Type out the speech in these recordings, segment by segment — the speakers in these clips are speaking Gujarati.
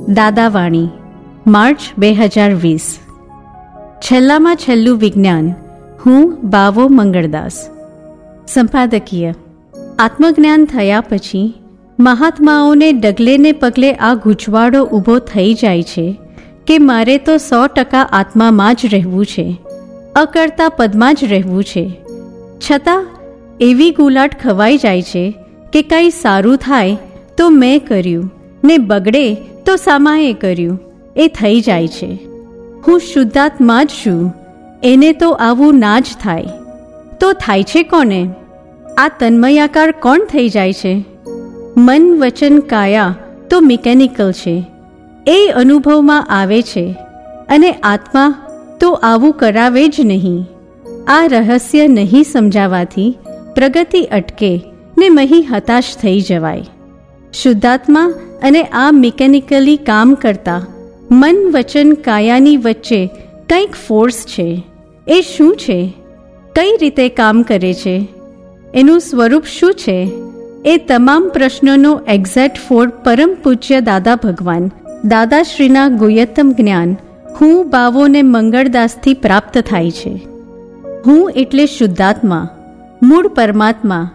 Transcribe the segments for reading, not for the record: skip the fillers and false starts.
દાદાવાણી, માર્ચ 2020. છેલ્લામાં છેલ્લું વિજ્ઞાન. હું બાવો મંગળદાસ. સંપાદકીય. આત્મજ્ઞાન થયા પછી મહાત્માઓને ડગલે ને પગલે આ ગૂંચવાડો ઊભો થઈ જાય છે કે મારે તો 100% આત્મામાં જ રહેવું છે, અકર્તા પદમાં જ રહેવું છે. છતાં એવી ગુલાટ ખવાઈ જાય છે કે કંઈ સારું થાય તો મેં કર્યું ને બગડે તો સામાએ કર્યું એ થઈ જાય છે. હું શુદ્ધાત્મા જ છું, એને તો આવું ના જ થાય. તો થાય છે કોને? આ તન્મયાકાર કોણ થઈ જાય છે? મન વચન કાયા તો મિકેનિકલ છે, એ અનુભવમાં આવે છે, અને આત્મા તો આવું કરાવે જ નહીં. આ રહસ્ય નહીં સમજાવાથી પ્રગતિ અટકે ને મહી હતાશ થઈ જવાય. શુદ્ધાત્મા અને આ મિકેનિકલી કામ કરતા મન વચન કાયાની વચ્ચે કંઈક ફોર્સ છે. એ શું છે? કઈ રીતે કામ કરે છે? એનું સ્વરૂપ શું છે? એ તમામ પ્રશ્નોનો એક્ઝેક્ટ ફોડ પરમ પૂજ્ય દાદા ભગવાન દાદાશ્રીના ગુહ્યતમ જ્ઞાન હું બાવોને મંગળદાસથી પ્રાપ્ત થાય છે. હું એટલે શુદ્ધાત્મા, મૂળ પરમાત્મા,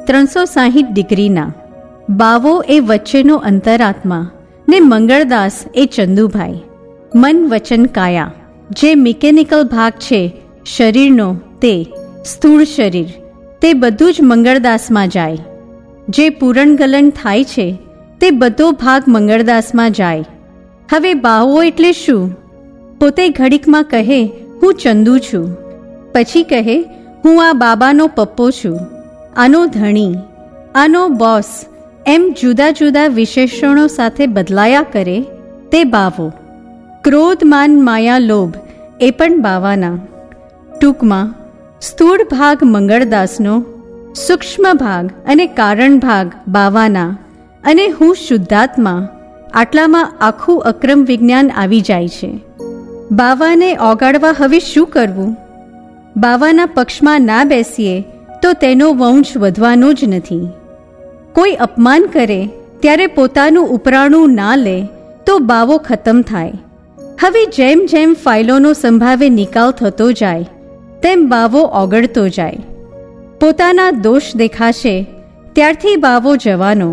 360 ડિગ્રીના. બાવો એ વચ્ચેનો અંતરાત્મા ને મંગળદાસ એ ચંદુભાઈ. મન વચન કાયા જે મિકેનિકલ ભાગ છે શરીરનો, તે સ્થૂળ શરીર, તે બધું જ મંગળદાસમાં જાય. જે પૂરણગલન થાય છે તે બધો ભાગ મંગળદાસમાં જાય. હવે બાવો એટલે શું? પોતે ઘડીકમાં કહે હું ચંદુ છું, પછી કહે હું આ બાબાનો પપ્પો છું, આનો ધણી, આનો બોસ, એમ જુદા જુદા વિશેષણો સાથે બદલાયા કરે તે બાવો. ક્રોધ માન માયા લોભ એ પણ બાવાના. ટૂંકમાં સ્થૂળ ભાગ મંગળદાસનો, સૂક્ષ્મ ભાગ અને કારણ ભાગ બાવાના, અને હું શુદ્ધાત્મા. આટલામાં આખું અક્રમ વિજ્ઞાન આવી જાય છે. બાવાને ઓગાળવા હવે શું કરવું? બાવાના પક્ષમાં ના બેસીએ તો તેનો વંશ વધવાનો જ નથી. કોઈ અપમાન કરે ત્યારે પોતાનું ઉપરાણું ના લે તો બાવો ખતમ થાય. હવે જેમ જેમ ફાઇલોનો સંભાવે નિકાલ થતો જાય તેમ બાવો ઓગળતો જાય. પોતાના દોષ દેખાશે ત્યારથી બાવો જવાનો.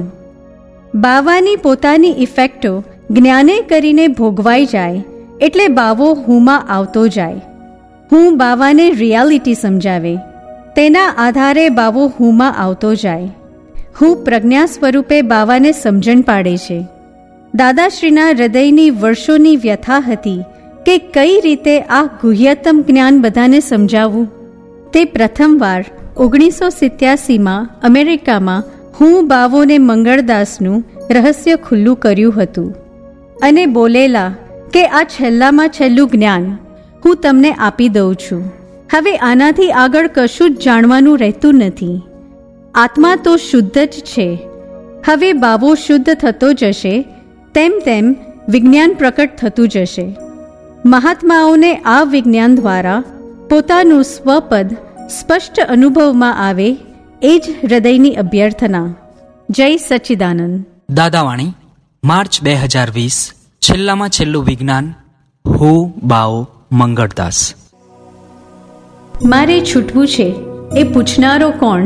બાવાની પોતાની ઇફેક્ટો જ્ઞાને કરીને ભોગવાઈ જાય એટલે બાવો હુંમાં આવતો જાય. હું બાવાને રિયાલિટી સમજાવે, તેના આધારે બાવો હુંમાં આવતો જાય. હું પ્રજ્ઞા સ્વરૂપે બાવાને સમજણ પાડે છે. દાદાશ્રીના હૃદયની વર્ષોની વ્યથા હતી કે કઈ રીતે આ ગુહ્યતમ જ્ઞાન બધાને સમજાવવું. તે પ્રથમવાર 1987માં અમેરિકામાં હું બાવોને મંગળદાસનું રહસ્ય ખુલ્લું કર્યું હતું અને બોલેલા કે આ છેલ્લામાં છેલ્લું જ્ઞાન હું તમને આપી દઉં છું. હવે આનાથી આગળ કશું જ જાણવાનું રહેતું નથી. આત્મા તો શુદ્ધ જ છે. હવે બાવો શુદ્ધ થતો જશે તેમ તેમ વિજ્ઞાન પ્રકટ થતું જશે. મહાત્માઓને આ વિજ્ઞાન દ્વારા પોતાનું સ્વપદ સ્પષ્ટ અનુભવમાં આવે એ જ હૃદયની અભ્યર્થના. જય સચ્ચિદાનંદ. દાદાવાણી, માર્ચ 2020. છેલ્લામાં છેલ્લું વિજ્ઞાન. હું બાવો મંગળદાસ. મારે છૂટવું છે એ પૂછનારો કોણ?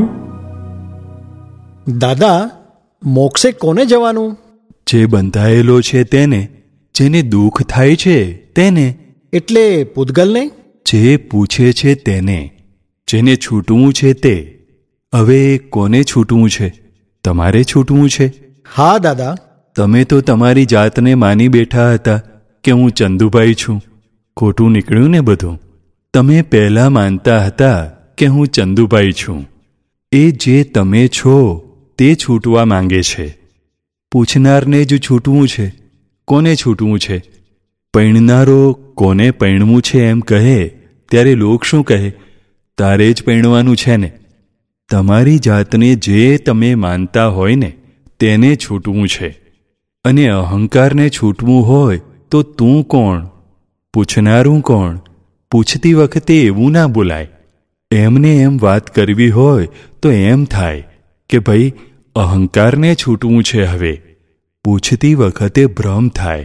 દાદા, મોક્ષે કોને જવાનું? જે બંધાયેલો છે તેને, જેને દુઃખ થાય છે તેને. એટલે પૂતગલને? જે પૂછે છે તેને, જેને છૂટવું છે તે. હવે કોને છૂટવું છે? તમારે છૂટવું છે. હા દાદા. તમે તો તમારી જાતને માની બેઠા હતા કે હું ચંદુભાઈ છું. ખોટું નીકળ્યું ને બધું. તમે પહેલાં માનતા હતા કે હું ચંદુભાઈ છું. એ જે તમે છો તે છૂટવા માંગે છે. પૂછનારને જ છૂટવું છે. કોને છૂટવું છે? પૈણનારો કોને પૈણવું છે એમ કહે ત્યારે લોક શું કહે? તારે જ પૈણવાનું છે ને. તમારી જાતને જે તમે માનતા હોય ને તેને છૂટવું છે. અને અહંકારને છૂટવું હોય તો તું કોણ? પૂછનારું કોણ? પૂછતી વખતે એવું ના બોલાય. એમને એમ વાત કરવી હોય તો એમ થાય કે ભાઈ અહંકારને છૂટવું છે. હવે પૂછતી વખતે ભ્રમ થાય,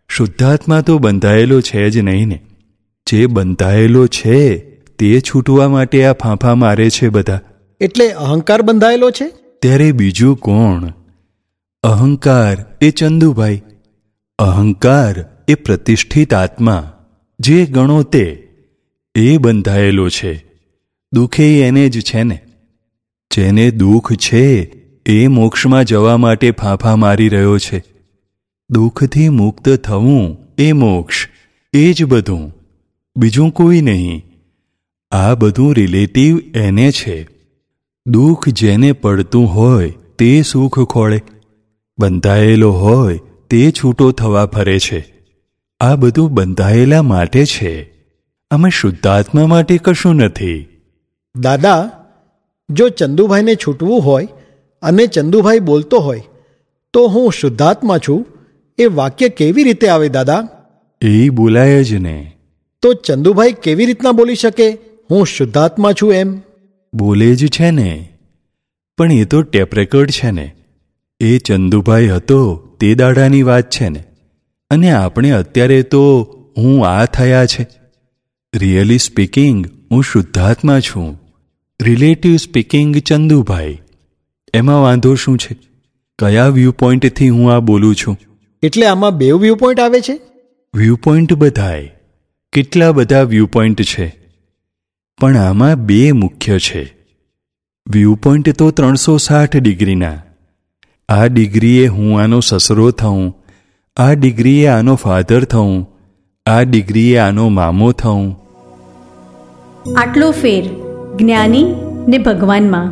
શુદ્ધાત્મા તો બંધાયેલો છે જ નહીં ને. જે બંધાયેલો છે તે છૂટવા માટે આ ફાંફા મારે છે બધા. એટલે અહંકાર બંધાયેલો છે? ત્યારે બીજું કોણ? અહંકાર એ ચંદુભાઈ. અહંકાર એ પ્રતિષ્ઠિત આત્મા, જે ગણો તે, એ બંધાયેલો છે. દુઃખે એને જ છે ને. જેને દુઃખ છે એ મોક્ષમાં જવા માટે ફાંફા મારી રહ્યો છે. દુઃખથી મુક્ત થવું એ મોક્ષ, એ જ બધું, બીજું કોઈ નહીં. આ બધું રિલેટિવ એને છે. દુઃખ જેને પડતું હોય તે સુખ ખોળે, બંધાયેલો હોય તે છૂટો થવા ફરે છે. આ બધું બંધાયેલા માટે છે. આમાં શુદ્ધાત્મા માટે કશું નથી. દાદા, જો ચંદુભાઈને છૂટવું હોય અને ચંદુભાઈ બોલતો હોય તો હું શુદ્ધાત્મા છું, એ વાક્ય કેવી રીતે આવે દાદા? એ બોલાય જ ને. તો ચંદુભાઈ કેવી રીતના બોલી શકે હું શુદ્ધાત્મા છું એમ? બોલે જ છે ને. પણ એ તો ટેપ રેકોર્ડ છે ને. એ ચંદુભાઈ હતો તે દાડાની વાત છે ને. અને આપણે અત્યારે તો હું આ થયા છે. રિયલી સ્પીકિંગ હું શુદ્ધાત્મા છું, રિલેટિવ સ્પીકિંગ ચંદુભાઈ. એમાં વાંધો શું છે? કયા વ્યૂ પોઈન્ટથી હું આ બોલું છું? એટલે આમાં બે વ્યૂ પોઈન્ટ આવે છે? વ્યૂ પોઈન્ટ બધાય, કેટલા બધા વ્યૂ પોઈન્ટ છે, પણ આમાં બે મુખ્ય છે. વ્યૂ પોઈન્ટ તો 360 ડિગ્રીના. આ ડિગ્રીએ હું આનો સસરો થઉં, આ ડિગ્રીએ આનો ફાધર થઉં, આ ડિગ્રીએ આનો મામો થઉં. આટલો ફેર જ્ઞાની ને ભગવાનમાં.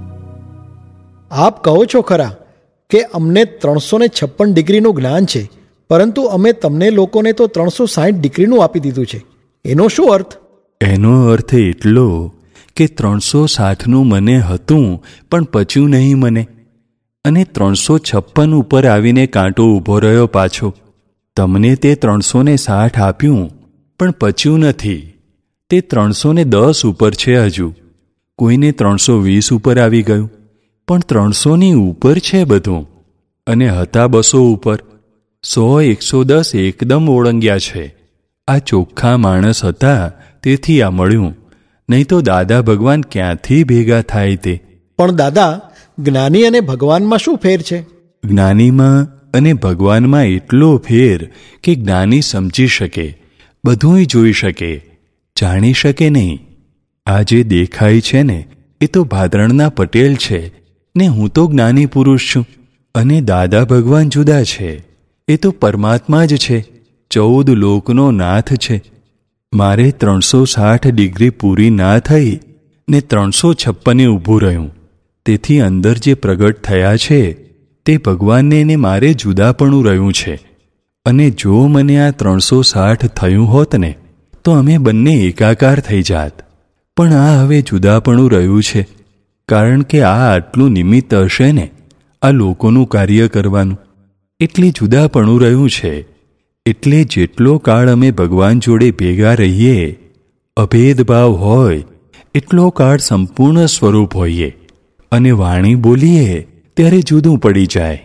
આપ કહો છો ખરા કે અમને 356 ડિગ્રીનું જ્ઞાન છે, પરંતુ અમે તમને લોકોને તો 360 ડિગ્રીનું આપી દીધું છે. એનો શું અર્થ? એનો અર્થ એટલો કે 360નું મને હતું પણ પચ્યું નહીં મને, અને 356 ઉપર આવીને કાંટો ઊભો રહ્યો પાછો. તમને તે 360 આપ્યું પણ પચ્યું નથી. તે 310 ઉપર છે હજુ. કોઈને 320 ઉપર આવી ગયું, પણ 300ની ઉપર છે બધું. અને હતા 200 ઉપર. 100, 110 એકદમ ઓળંગ્યા છે. આ ચોખ્ખા માણસ હતા તેથી આ મળ્યું, નહીં તો દાદા ભગવાન ક્યાંથી ભેગા થાય તે. પણ દાદા, જ્ઞાની અને ભગવાનમાં શું ફેર છે? જ્ઞાનીમાં અને ભગવાનમાં એટલો ફેર કે જ્ઞાની સમજી શકે, બધુંય જોઈ શકે, જાણી શકે નહીં. આ જે દેખાય છે ને એ તો ભાદરણના પટેલ છે ને હું તો જ્ઞાની પુરુષ છું. અને દાદા ભગવાન જુદા છે. એ તો પરમાત્મા જ છે, 14 લોકનો નાથ છે. મારે 360 ડિગ્રી પૂરી ના થઈ ને 356 ઊભું રહ્યું. તેથી અંદર જે પ્રગટ થયા છે તે ભગવાનને ને મારે જુદાપણું રહ્યું છે. અને જો મને આ 360 થયું હોત ને તો અમે બંને એકાકાર થઈ જાત. પણ આ હવે જુદાપણું રહ્યું છે, કારણ કે આ આટલું નિમિત્ત હશે ને આ લોકોનું કાર્ય કરવાનું, એટલે જુદાપણું રહ્યું છે. એટલે જેટલો કાળ અમે ભગવાન જોડે ભેગા રહીએ, અભેદભાવ હોય એટલો કાળ સંપૂર્ણ સ્વરૂપ હોઈએ, અને વાણી બોલીએ ત્યારે જુદું પડી જાય.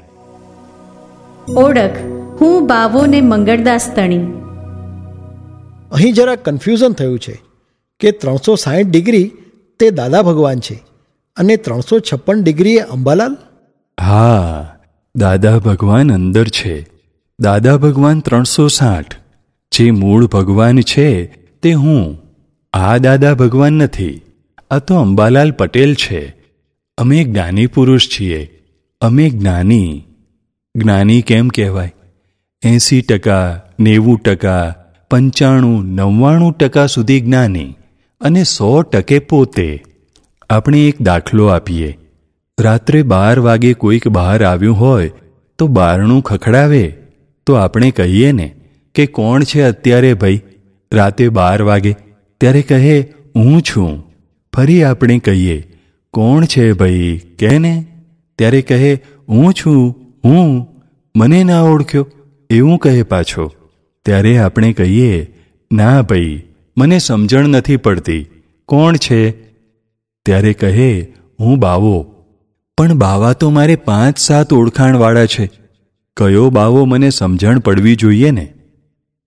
ઓળખ: હું બાવો ને મંગળદાસ તણી. અહીં જરા કન્ફ્યુઝન થયું છે કે 360 ડિગ્રી તે દાદા ભગવાન છે અને 356 ડિગ્રી એ અંબાલાલ. હા, દાદા ભગવાન અંદર છે. દાદા ભગવાન 360. જે મૂળ ભગવાન છે તે હું. આ દાદા ભગવાન નથી, આ તો અંબાલાલ પટેલ છે. અમે જ્ઞાની પુરુષ છીએ. અમે જ્ઞાની. જ્ઞાની કેમ કહેવાય? 80%, 90%, 95, 99% સુધી જ્ઞાની અને 100% પોતે. આપણે એક દાખલો આપીએ. રાત્રે 12 વાગે કોઈક બહાર આવ્યું હોય તો બારણું ખખડાવે તો આપણે કહીએ ને કે કોણ છે અત્યારે ભાઈ રાતે 12 વાગે? ત્યારે કહે હું છું. ફરી આપણે કહીએ કોણ છે ભાઈ કહે ને? ત્યારે કહે હું છું, હું, મને ના ઓળખ્યો એવું કહે પાછો. ત્યારે આપણે કહીએ ના ભાઈ મને સમજણ નથી પડતી, કોણ છે? ત્યારે કહે હું બાવો. પણ બાવા તો મારે 5-7 ઓળખાણવાળા છે. કયો બાવો મને સમજણ પડવી જોઈએ ને?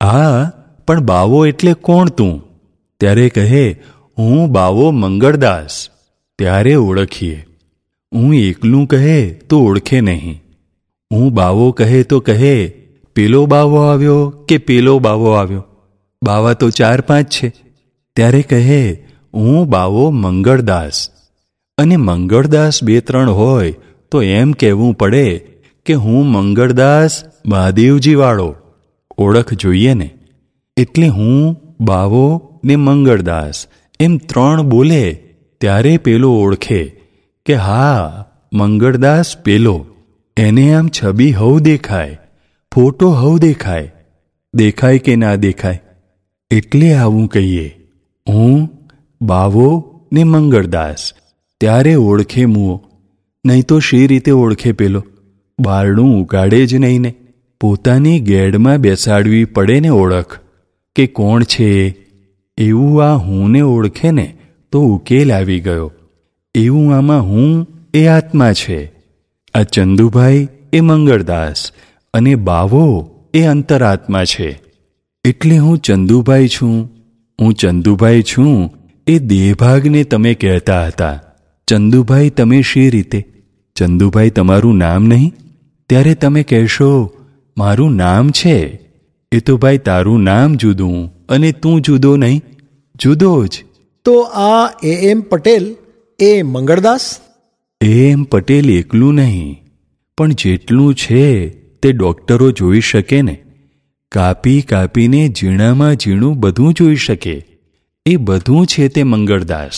હા, પણ બાવો એટલે કોણ તું? ત્યારે કહે, હું બાવો મંગળદાસ. ત્યારે ઓળખીએ. હું એકલું કહે તો ઓળખે નહીં. હું બાવો કહે તો કહે, પેલો બાવો આવ્યો કે પેલો બાવો આવ્યો. બાવા તો 4-5 છે. ત્યારે કહે, હું બાવો મંગળદાસ. અને મંગળદાસ 2-3 હોય તો એમ કહેવું પડે કે હું મંગળદાસ મહાદેવજીવાળો. ઓળખ જોઈએ ને. એટલે હું બાવો ને મંગળદાસ એમ 3 બોલે ત્યારે પેલો ઓળખે કે હા, મંગળદાસ પેલો. એને આમ છબી હવ દેખાય, ફોટો હવ દેખાય. દેખાય કે ના દેખાય? એટલે આવું કહીએ, હું બાવો ને મંગળદાસ. ત્યારે ઓળખે મુઓ. નહીં તો શી રીતે ઓળખે પેલો? બારણું ઉગાડે જ નહીં ને. પોતાની ગેડમાં બેસાડવી પડે ને ઓળખ કે કોણ છે. એવું આ હુંને ઓળખે ને તો ઉકેલ આવી ગયો. એવું આમાં હું એ આત્મા છે. આ ચંદુભાઈ એ મંગળદાસ અને બાવો એ અંતરાત્મા છે. એટલે હું ચંદુભાઈ છું. હું ચંદુભાઈ છું એ દેહભાગને તમે કહેતા હતા. ચંદુભાઈ તમે શી રીતે? ચંદુભાઈ તમારું નામ નહીં? ત્યારે તમે કહેશો, મારું નામ છે. એ તો ભાઈ તારું નામ જુદું અને તું જુદો નહીં? જુદો જ. તો આ એમ પટેલ એ મંગળદાસ? એમ પટેલ એકલું નહીં, પણ જેટલું છે તે ડોક્ટરો જોઈ શકે ને. કાપી કાપીને ઝીણામાં ઝીણું બધું જોઈ શકે. એ બધું છે તે મંગળદાસ.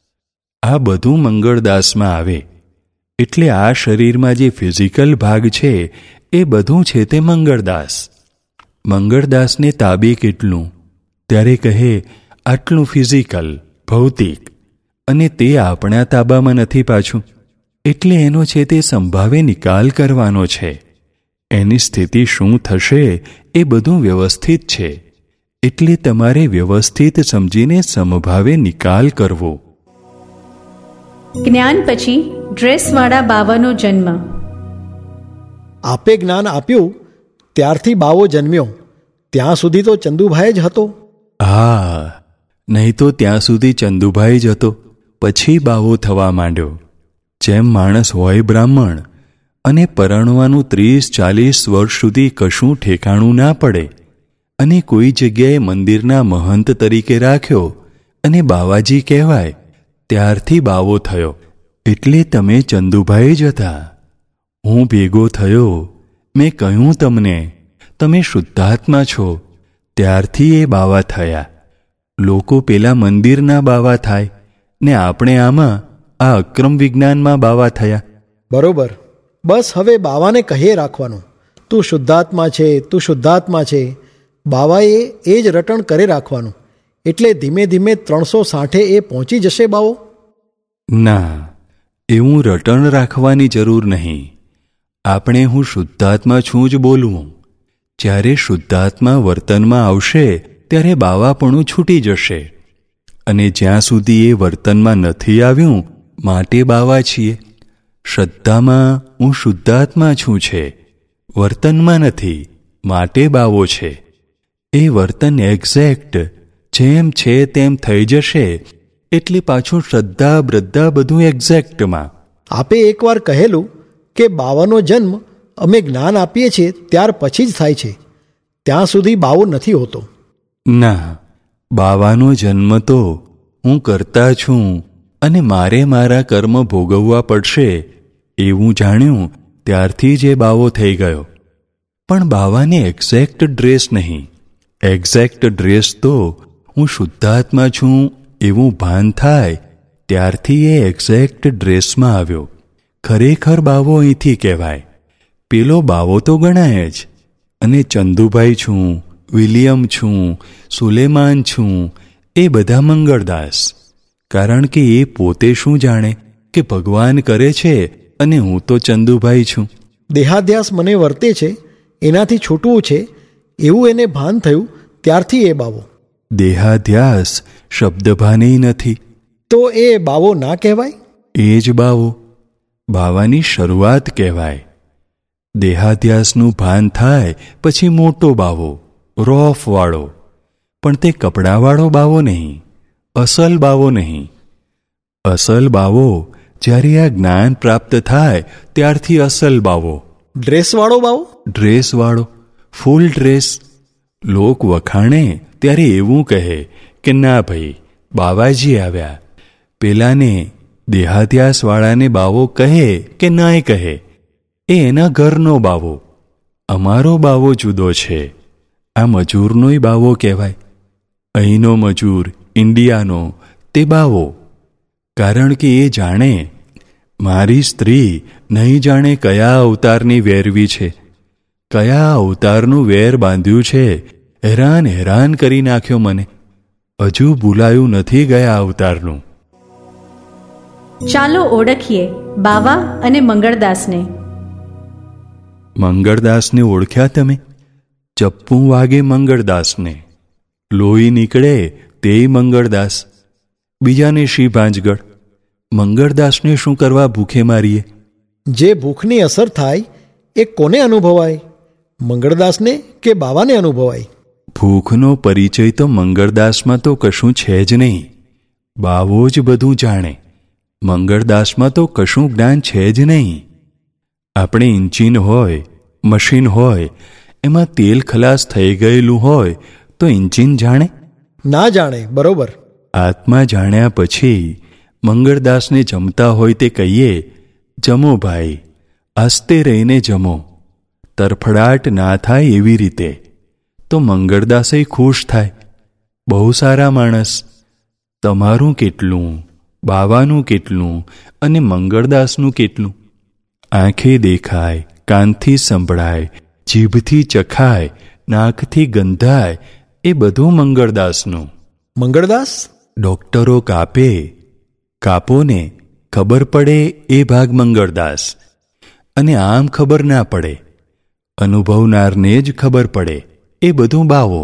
આ બધું મંગળદાસમાં આવે. એટલે આ શરીરમાં જે ફિઝિકલ ભાગ છે એ બધું છે તે મંગળદાસ. મંગળદાસને તાબે કેટલું? ત્યારે કહે, આટલું ફિઝિકલ, ભૌતિક. અને તે આપણા તાબામાં નથી પાછું. એટલે એનો છે તે સંભાવે નિકાલ કરવાનો છે. એની સ્થિતિ શું થશે એ બધું વ્યવસ્થિત છે. એટલે તમારે વ્યવસ્થિત સમજીને સમભાવે નિકાલ કરવો. જ્ઞાન પછી ડ્રેસવાળા બાવાનો જન્મ. આપે જ્ઞાન આપ્યું ત્યારથી બાવો જન્મ્યો. ત્યાં સુધી તો ચંદુભાઈ જ હતો. હા, નહીં તો ત્યાં સુધી ચંદુભાઈ જ હતો. પછી બાવો થવા માંડ્યો. જેમ માણસ હોય બ્રાહ્મણ અને પરણવાનું 30-40 વર્ષ સુધી કશું ઠેકાણું ના પડે અને કોઈ જગ્યાએ મંદિરના મહંત તરીકે રાખ્યો અને બાવાજી કહેવાય, ત્યારથી બાવો થયો. એટલે તમે ચંદુભાઈ જ હતા. હું ભેગો થયો. મેં કહ્યું તમને, તમે શુદ્ધાત્મા છો. ત્યારથી એ બાવા થયા. લોકો પેલા મંદિરના બાવા થાય ને આપણે આમાં આ અક્રમ વિજ્ઞાનમાં બાવા થયા. બરોબર. બસ હવે બાવાને કહીએ રાખવાનું, તું શુદ્ધાત્મા છે, તું શુદ્ધાત્મા છે. બાવાએ એ જ રટણ કરે રાખવાનું. એટલે ધીમે ધીમે 360 એ પહોંચી જશે બાવો. ના, એવું રટણ રાખવાની જરૂર નહીં. આપણે હું શુદ્ધાત્મા છું જ બોલવું. જ્યારે શુદ્ધાત્મા વર્તનમાં આવશે ત્યારે બાવાપણું છૂટી જશે. અને જ્યાં સુધી એ વર્તનમાં નથી આવ્યું માટે બાવા છીએ. શ્રદ્ધામાં હું શુદ્ધાત્મા છું છે, વર્તનમાં નથી માટે બાવો છે. એ વર્તન એક્ઝેક્ટ જેમ છે તેમ થઈ જશે એટલે પાછું શ્રદ્ધા બ્રદ્ધા બધું એક્ઝેક્ટમાં. આપે એકવાર કહેલું કે બાવાનો જન્મ અમે જ્ઞાન આપીએ છીએ ત્યાર પછી જ થાય છે. ત્યાં સુધી બાવો નથી હોતો. ના, બાવાનો જન્મ તો હું કરતા છું અને મારે મારા કર્મ ભોગવવા પડશે એવું જાણ્યું ત્યારથી જ એ બાવો થઈ ગયો. પણ બાવાને એક્ઝેક્ટ ડ્રેસ નહીં. એક્ઝેક્ટ ડ્રેસ તો હું શુદ્ધાત્મા છું એવું ભાન થાય ત્યારથી એ એક્ઝેક્ટ ડ્રેસમાં આવ્યો. ખરેખર બાવો અહીંથી કહેવાય. પેલો બાવો તો ગણાય જ. અને ચંદુભાઈ છું, વિલિયમ છું, સુલેમાન છું, એ બધા મંગળદાસ. કારણ કે એ પોતે શું જાણે કે ભગવાન કરે છે અને હું તો ચંદુભાઈ છું. દેહાધ્યાસ મને વર્તે છે, એનાથી છૂટવું છે એવું એને ભાન થયું ત્યારથી એ બાવો. દેહાધ્યાસ શબ્દભાને નથી તો એ બાવો ના કહેવાય? એ જ બાવો, બાવાની શરૂઆત કહેવાય. દેહાધ્યાસનું ભાન થાય પછી મોટો બાવો, રોફવાળો, પણ તે કપડાવાળો બાવો નહીં, અસલ બાવો નહીં. અસલ બાવો જ્યારે આ જ્ઞાન પ્રાપ્ત થાય ત્યારથી અસલ બાવો. ડ્રેસવાળો બાવો? ડ્રેસવાળો, ફૂલ ડ્રેસ. લોક વખાણે ત્યારે એવું કહે કે ના ભાઈ બાવાજી આવ્યા. પેલાને દેહાધ્યાસવાળાને બાવો કહે કે નાય કહે, એ એના ઘરનો બાવો. અમારો બાવો જુદો છે. આ મજૂરનોય બાવો કહેવાય. અહીંનો મજૂર, ઇન્ડિયાનો, તે બાવો. કારણ કે એ જાણે મારી સ્ત્રી નહીં જાણે કયા અવતારની વેરવી છે, કયા અવતારનું વેર બાંધ્યું છે. હેરાન હેરાન કરી નાખ્યો મને. હજુ ભૂલાયું નથી ગયા અવતારનું. ચાલો ઓળખીએ બાવા અને મંગળદાસને. મંગળદાસને ઓળખ્યા તમે? ચપ્પુ વાગે મંગળદાસને, લોહી નીકળે તેય મંગળદાસ. બીજાને શી ભાંજગળ? મંગળદાસને શું કરવા ભૂખે મારીએ? જે ભૂખની અસર થાય એ કોને અનુભવાય? મંગળદાસને કે બાવાને અનુભવાય? ભૂખનો પરિચય તો મંગળદાસમાં તો કશું છે જ નહીં. બાવો જ બધું જાણે. મંગળદાસમાં તો કશું જ્ઞાન છે જ નહીં. આપણે ઇન્જિન હોય, મશીન હોય, એમાં તેલ ખલાસ થઈ ગયેલું હોય તો ઇન્જિન જાણે? ના જાણે. બરોબર. આત્મા જાણ્યા પછી મંગળદાસને જમતા હોય તે કહીએ, જમો ભાઈ, આસ્તે રહીને જમો, તરફડાટ ના થાય એવી રીતે, તો મંગળદાસે ખુશ થાય. બહુ સારા માણસ. તમારું કેટલું, બાવાનું કેટલું અને મંગળદાસનું કેટલું? આંખે દેખાય, કાનથી સંભળાય, જીભથી ચખાય, નાકથી ગંધાય, એ બધું મંગળદાસનું. મંગળદાસ? ડોક્ટરો કાપે, કાપોને ખબર પડે એ ભાગ મંગળદાસ. અને આમ ખબર ના પડે, અનુભવનારને જ ખબર પડે, એ બધું બાવો.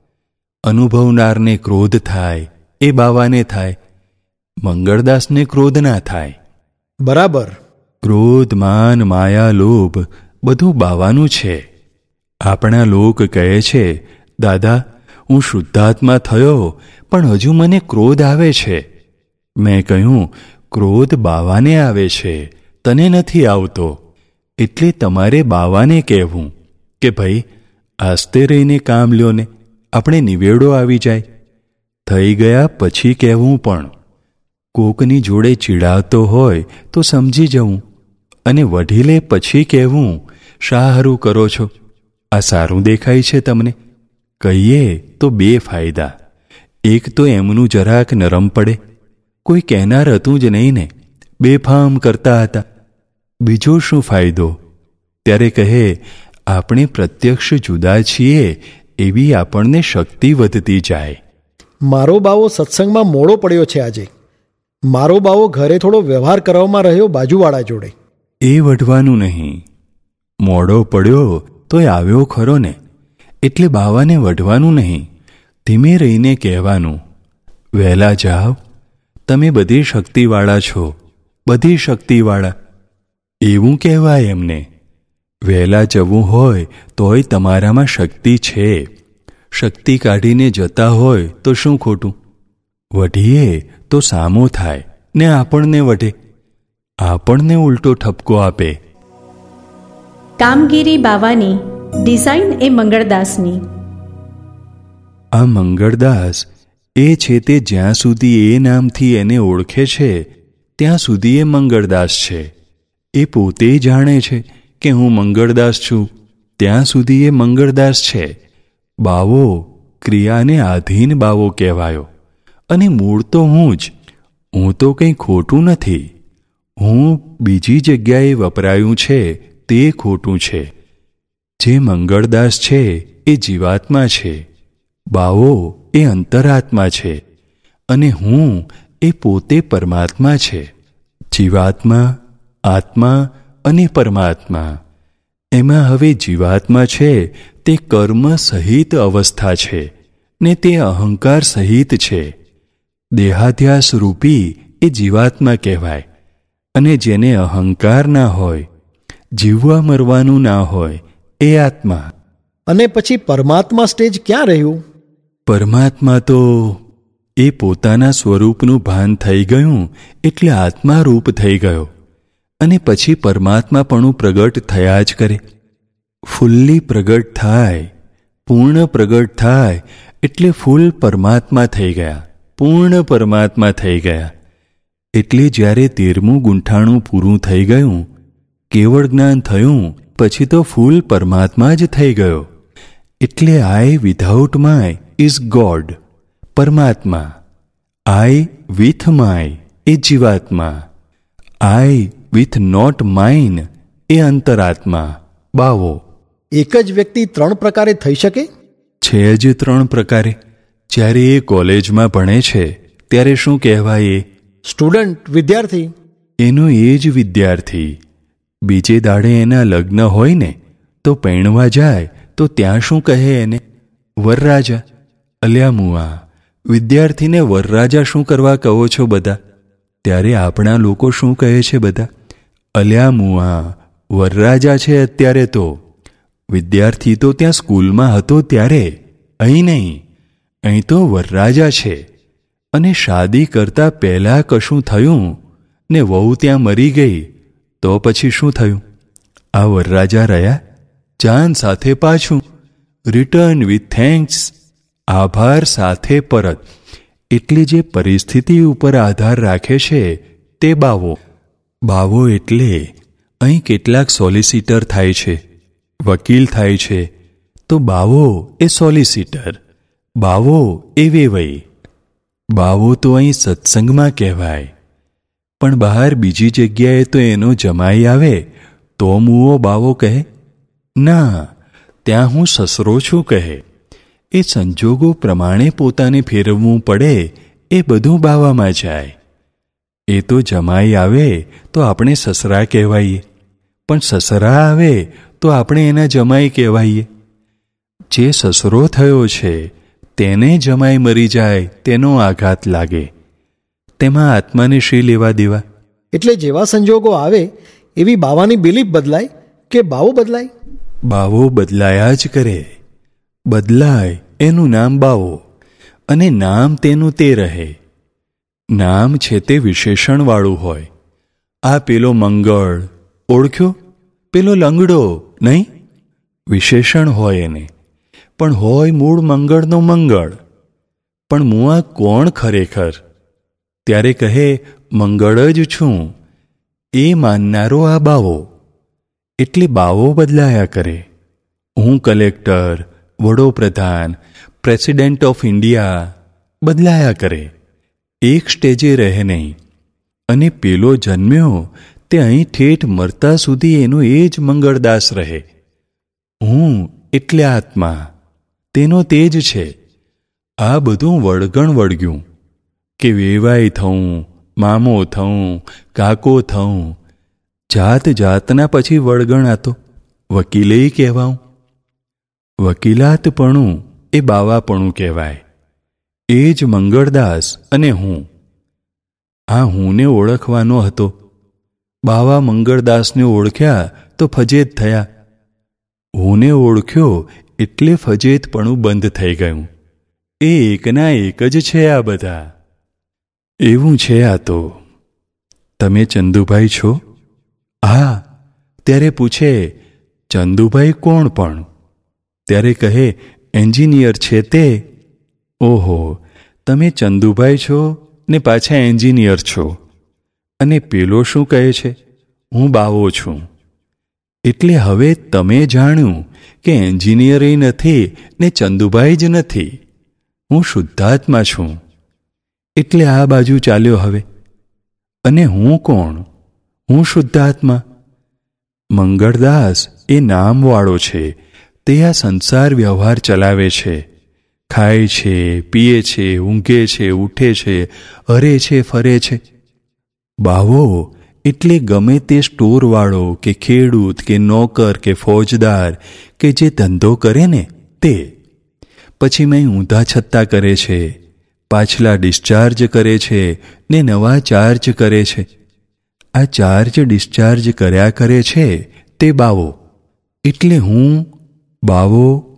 અનુભવનારને ક્રોધ થાય એ બાવાને થાય, મંગળદાસને ક્રોધ ના થાય. બરાબર. ક્રોધ, માન, માયા, લોભ બધું બાવાનું છે. આપણા લોક કહે છે, દાદા હું શુદ્ધાત્મા થયો પણ હજુ મને ક્રોધ આવે છે. મેં કહ્યું, ક્રોધ બાવાને આવે છે, તને નથી આવતો. એટલે તમારે બાવાને કહેવું કે ભાઈ આસ્તે રહીને કામ લ્યો ને, આપણે નિવેડો આવી જાય. થઈ ગયા પછી કહેવું. પણ કોકની જોડે ચીડાવતો હોય તો સમજી જવું અને વઢીલે પછી કહેવું, શા હારું કરો છો? આ સારું દેખાય છે તમને? કહીએ તો બે ફાયદા. એક તો એમનું જરાક નરમ પડે, કોઈ કહેનાર હતું જ નહીં ને, બેફામ કરતા હતા. બીજો શું ફાયદો? ત્યારે કહે, આપણે પ્રત્યક્ષ જુદા છીએ એવી આપણને શક્તિ વધતી જાય. મારો બાવો સત્સંગમાં મોડો પડ્યો છે આજે. મારો બાવો ઘરે થોડો વ્યવહાર કરવામાં રહ્યો બાજુવાળા જોડે. એ વઢવાનું નહીં. મોડો પડ્યો તોય આવ્યો ખરો ને, એટલે બાવાને વઢવાનું નહીં. ધીમે રહીને કહેવાનું, વહેલા જાઓ, તમે બધી શક્તિવાળા છો, બધી શક્તિવાળા. એવું કહેવાય એમને. વહેલા જવું હોય તોય તમારામાં શક્તિ છે. શક્તિ કાઢીને જતા હોય તો શું ખોટું? વઢીએ તો સામો થાય ને આપણને વઢે, આપણને ઉલટો ઠપકો આપે. કામગીરી બાવાની, ડિઝાઇન એ મંગળદાસની. આ મંગળદાસ એ છે તે જ્યાં સુધી એ નામથી એને ઓળખે છે ત્યાં સુધી એ મંગળદાસ છે. એ પોતે જાણે છે કે હું મંગળદાસ છું, ત્યાં સુધી એ મંગળદાસ છે. બાવો ક્રિયાને આધીન બાવો કહેવાયો. અને મૂળ તો હું જ. હું તો કંઈ ખોટું નથી. હું બીજી જગ્યાએ વપરાયું છે તે ખોટું છે. જે મંગળદાસ છે એ જીવાત્મા છે, બાવો એ અંતરાત્મા છે, અને હું એ પોતે પરમાત્મા છે. જીવાત્મા, આત્મા અને પરમાત્મા. એમાં હવે જીવાત્મા છે તે કર્મ સહિત અવસ્થા છે ને તે અહંકાર સહિત છે. દેહાધ્યાસ રૂપી એ જીવાત્મા કહેવાય. અને જેને અહંકાર ના હોય, જીવવા મરવાનું ના હોય, એ આત્મા. અને પછી પરમાત્મા સ્ટેજ ક્યાં રહ્યું? પરમાત્મા તો એ પોતાના સ્વરૂપનું ભાન થઈ ગયું એટલે આત્મારૂપ થઈ ગયો અને પછી પરમાત્માપણું પ્રગટ થયા જ કરે. ફૂલ્લી પ્રગટ થાય, પૂર્ણ પ્રગટ થાય એટલે ફૂલ પરમાત્મા થઈ ગયા, પૂર્ણ પરમાત્મા થઈ ગયા. એટલે જ્યારે 13મું ગુંઠાણું પૂરું થઈ ગયું, કેવળ જ્ઞાન થયું, પછી તો ફૂલ પરમાત્મા જ થઈ ગયો. એટલે I without my is God, પરમાત્મા. આઈ વિથ માય એ જીવાત્મા. આઈ વિથ નોટ માઇન એ અંતરાત્મા, બાવો. એક જ વ્યક્તિ 3 પ્રકારે થઈ શકે? છે જ 3 પ્રકારે. જ્યારે એ કોલેજમાં ભણે છે ત્યારે શું કહેવાય? સ્ટુડન્ટ, વિદ્યાર્થી. એનો એ જ વિદ્યાર્થી. બીજે દાડે એના લગ્ન હોય ને તો પૈણવા જાય તો ત્યાં શું કહે એને? વરરાજા. અલ્યા મુઆ, વિદ્યાર્થીને વરરાજા શું કરવા કહો છો બધા? ત્યારે આપણા લોકો શું કહે છે બધા? અલ્યા મુઆ, વરરાજા છે અત્યારે તો. વિદ્યાર્થી તો ત્યાં સ્કૂલમાં હતો ત્યારે, અહીં નહીં. અહીં તો વરરાજા છે. અને શાદી કરતા પહેલાં કશું થયું ને વહુ ત્યાં મરી ગઈ તો પછી શું થયું? આ વરરાજા રહ્યા? ચાંદ સાથે પાછું, રિટર્ન વિથ થેન્ક્સ, આભાર સાથે પરત. એટલે જે પરિસ્થિતિ ઉપર આધાર રાખે છે તે બાવો. બાવો એટલે અહીં કેટલાક સોલિસિટર થાય છે, વકીલ થાય છે, તો બાવો એ સોલિસિટર, બાવો એ વેવઈ. બાવો તો અહીં સત્સંગમાં કહેવાય, પણ બહાર બીજી જગ્યાએ તો એનો જમાઈ આવે તો મુઓ બાવો કહે? ના, ત્યાં હું સસરો છું કહે. એ સંજોગો પ્રમાણે પોતાને ફેરવવું પડે, એ બધું બાવામાં જાય. એ તો જમાઈ આવે તો આપણે સસરા કહેવાઈએ, પણ સસરા આવે તો આપણે એના જમાઈ કહેવાઈએ. જે સસરો થયો છે તેને જમાઈ મરી જાય તેનો આઘાત લાગે. તેમાં આત્માને શી લેવા દેવા? એટલે જેવા સંજોગો આવે એવી બાવાની બિલીફ બદલાય કે બાવો બદલાય? બાવો બદલાયા જ કરે. બદલાય એનું નામ બાવો, અને નામ તેનું તે રહે. નામ છે તે વિશેષણવાળું હોય. આ પેલો મંગળ ઓળખ્યો, પેલો લંગડો નહીં? વિશેષણ હોય એને, પણ હોય મૂળ મંગળનો મંગળ. પણ મુઆ કોણ ખરેખર? ત્યારે કહે મંગળ જ છું. એ માનનારો આ બાવો. એટલે બાવો બદલાયા કરે. હું કલેક્ટર, વડોપ્રધાન, પ્રેસિડેન્ટ ઓફ ઇન્ડિયા બદલાયા કરે, એક સ્ટેજે રહે નહીં. અને પેલો જન્મ્યો તે અહીં ઠેઠ મરતા સુધી એનો એ જ મંગળદાસ રહે. હું એટલે આત્મા, તેનો તેજ છે. આ બધું વળગણ વળગ્યું કે વેવાઈ થવું, મામો થવું, કાકો થવું. જાત જાતના પછી વળગણ આતો વકીલેય કહેવાઉં. વકીલાતપણું એ બાવાપણું કહેવાય. એ જ મંગળદાસ અને હું. આ હુંને ઓળખવાનો હતો. બાવા મંગળદાસને ઓળખ્યા તો ફજેત થયા. હુંને ઓળખ્યો એટલે ફજેતપણું બંધ થઈ ગયું. એ એકના એક જ છે આ બધા. એવું છે આ તો. તમે ચંદુભાઈ છો? હા. ત્યારે પૂછે ચંદુભાઈ કોણ પણ? ત્યારે કહે એન્જિનિયર છે તે. ઓહો, તમે ચંદુભાઈ છો ને પાછા એન્જિનિયર છો. અને પેલો શું કહે છે? હું બાવો છું. એટલે હવે તમે જાણ્યું કે એન્જિનિયરેય નથી ને ચંદુભાઈ જ નથી. હું શુદ્ધાત્મા છું. એટલે આ બાજુ ચાલ્યો હવે. અને હું કોણ? હું શુદ્ધાત્મા. મંગળદાસ એ નામવાળો છે. તે આ સંસાર વ્યવહાર ચલાવે છે. ખાય છે, પીએ છે, ઊંઘે છે, ઉઠે છે, હરે છે, ફરે છે. બાવો એટલે ગમે તે સ્ટોરવાળો કે ખેડૂત કે નોકર કે ફોજદાર કે જે ધંધો કરે ને તે. પછી મેં ઊંધા છત્તા કરે છે, પાછલા ડિસ્ચાર્જ કરે છે ને નવા ચાર્જ કરે છે. આ ચાર્જ ડિસ્ચાર્જ કર્યા કરે છે તે બાવો. એટલે હું બાવો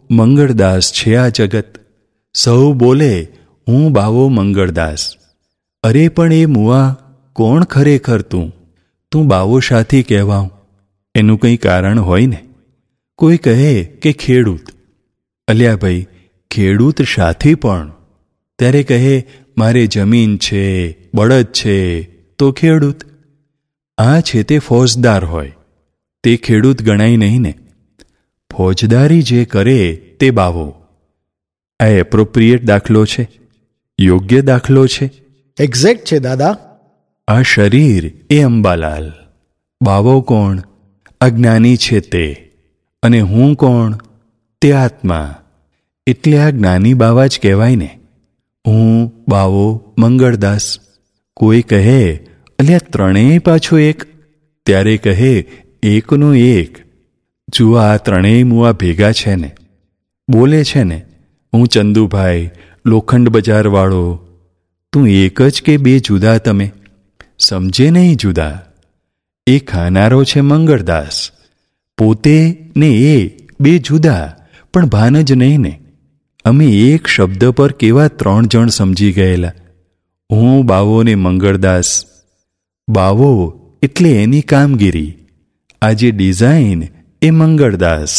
મંગળદાસ છે આ જગત. સૌ બોલે હું બાવો મંગળદાસ. અરે પણ એ મુવા કોણ ખરેખર તું? તું બાવો શાથી કહેવાઉં? એનું કંઈ કારણ હોય ને. કોઈ કહે કે ખેડૂત. અલ્યા ભાઈ, ખેડૂત શાથી પણ? ત્યારે કહે મારે જમીન છે, બળદ છે તો ખેડૂત. આ છે તે ફોજદાર હોય, તે ખેડૂત ગણાય નહીં ને. ફોજદારી જે કરે તે બાવો. આ એપ્રોપ્રિએટ દાખલો છે, યોગ્ય દાખલો છે. એક્ઝેક્ટ છે દાદા. આ શરીર એ અંબાલાલ. બાવો કોણ? અજ્ઞાની છે તે. અને હું કોણ? તે આત્મા. એટલે આ જ્ઞાની બાવા જ કહેવાય ને. હું બાવો મંગળદાસ. કોઈ કહે અલ્યા ત્રણેય પાછો એક. ત્યારે કહે એકનો એક. જુઓ આ ત્રણેય મુઆ ભેગા છે ને. બોલે છે ને હું ચંદુભાઈ, લોખંડ બજારવાળો. તું એક જ કે બે જુદા? તમે સમજે નહીં જુદા. એ ખાનારો છે મંગળદાસ. પોતે ને એ બે જુદા, પણ ભાન જ નહીં ને. અમે એક શબ્દ પર કેવા 3 જણ સમજી ગયેલા. હું બાવો ને મંગળદાસ. બાવો એટલે એની કામગીરી. આજે ડિઝાઇન એ મંગળદાસ.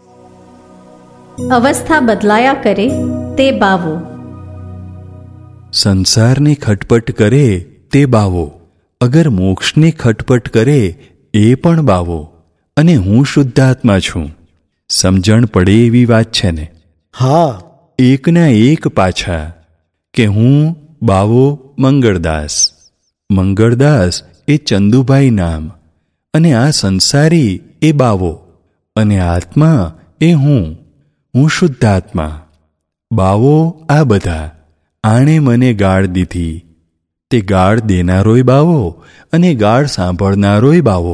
અવસ્થા બદલાયા કરે તે બાવો. સંસારની ખટપટ કરે તે બાવો. અગર મોક્ષની ખટપટ કરે એ પણ બાવો. અને હું શુદ્ધાત્મા છું. સમજણ પડે એવી વાત છે ને. હા. એકના એક પાછા કે હું બાવો મંગળદાસ. મંગળદાસ એ ચંદુભાઈ નામ. અને આ સંસારી એ બાવો. અને આત્મા એ હું શુદ્ધાત્મા. બાવો આ બધા. આણે મને ગાળ દીધી. તે ગાળ દેનારોય બાવો અને ગાળ સાંભળનારોય બાવો.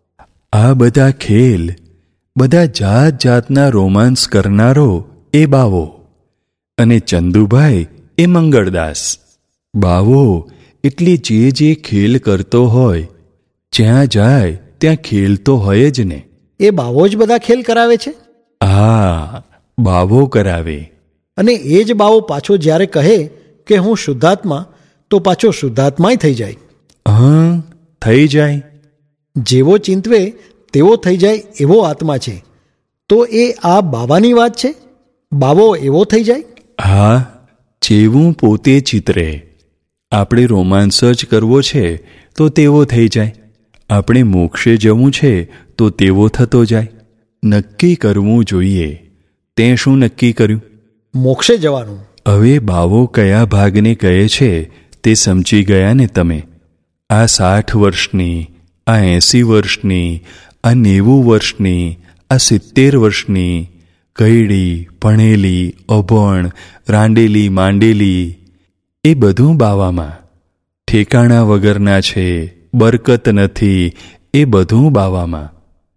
આ બધા ખેલ, બધા જાત જાતના રોમાન્સ કરનારો એ બાવો. અને ચંદુભાઈ એ મંગળદાસ. બાવો એટલે જે ખેલ કરતો હોય, જ્યાં જાય ત્યાં ખેલ તો હોય જ ને. એ બાવો જ બધા ખેલ કરાવે છે. હા, બાવો કરાવે. અને એ જ બાવો પાછો જ્યારે કહે કે હું શુદ્ધાત્મા, તો પાછો શુદ્ધાત્માય થઈ જાય. હા, થઈ જાય. જેવો ચિંતવે તેવો થઈ જાય એવો આત્મા છે. તો એ આ બાવાની વાત છે. બાવો એવો થઈ જાય. હા, જેવું પોતે ચિતરે. આપણે રોમાન્સ જ કરવો છે તો તેવો થઈ જાય. આપણે મોક્ષે જવું છે તો તેવો થતો જાય. નક્કી કરવું જોઈએ. તે શું નક્કી કર્યું? મોક્ષે જવાનું. હવે બાવો કયા ભાગને કહે છે તે સમજી ગયા ને તમે. આ 60 વર્ષની, આ 80 વર્ષની, આ 90 વર્ષની, આ 70 વર્ષની, કઈડી, ભણેલી, અભણ, રાંડેલી, માંડેલી, એ બધું બાવામાં. ઠેકાણા વગરના છે, બરકત નથી, એ બધું બાવામાં.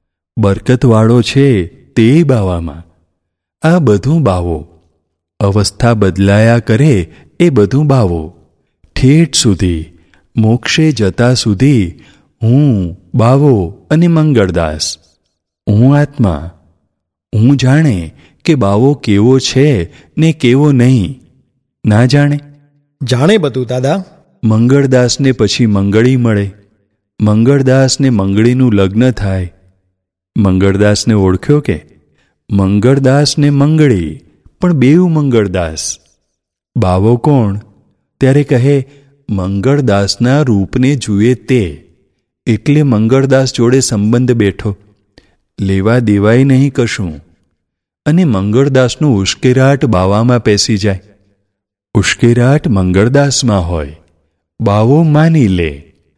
બરકતવાળો છે તે બાવામાં. આ બધું બાવો. અવસ્થા બદલાયા કરે એ બધું બાવો. ઠેઠ સુધી, મોક્ષે જતા સુધી હું બાવો અને મંગળદાસ. હું આત્મા. હું જાણે કે બાવો કેવો છે ને કેવો નહીં. ના જાણે? જાણે બધું દાદા. મંગળદાસને પછી મંગળી મળે. મંગળદાસને મંગળીનું લગ્ન થાય. મંગળદાસને ઓળખ્યો કે? મંગળદાસને મંગળી, પણ બેઉ મંગળદાસ. બાવો કોણ? ત્યારે કહે મંગળદાસના રૂપને જુએ તે. એટલે મંગળદાસ જોડે સંબંધ બેઠો. લેવા દેવાય નહીં કશું. અને મંગળદાસનું ઉશ્કેરાટ બાવામાં પેસી જાય. ઉશ્કેરાટ મંગળદાસમાં હોય. બાવો માની લે.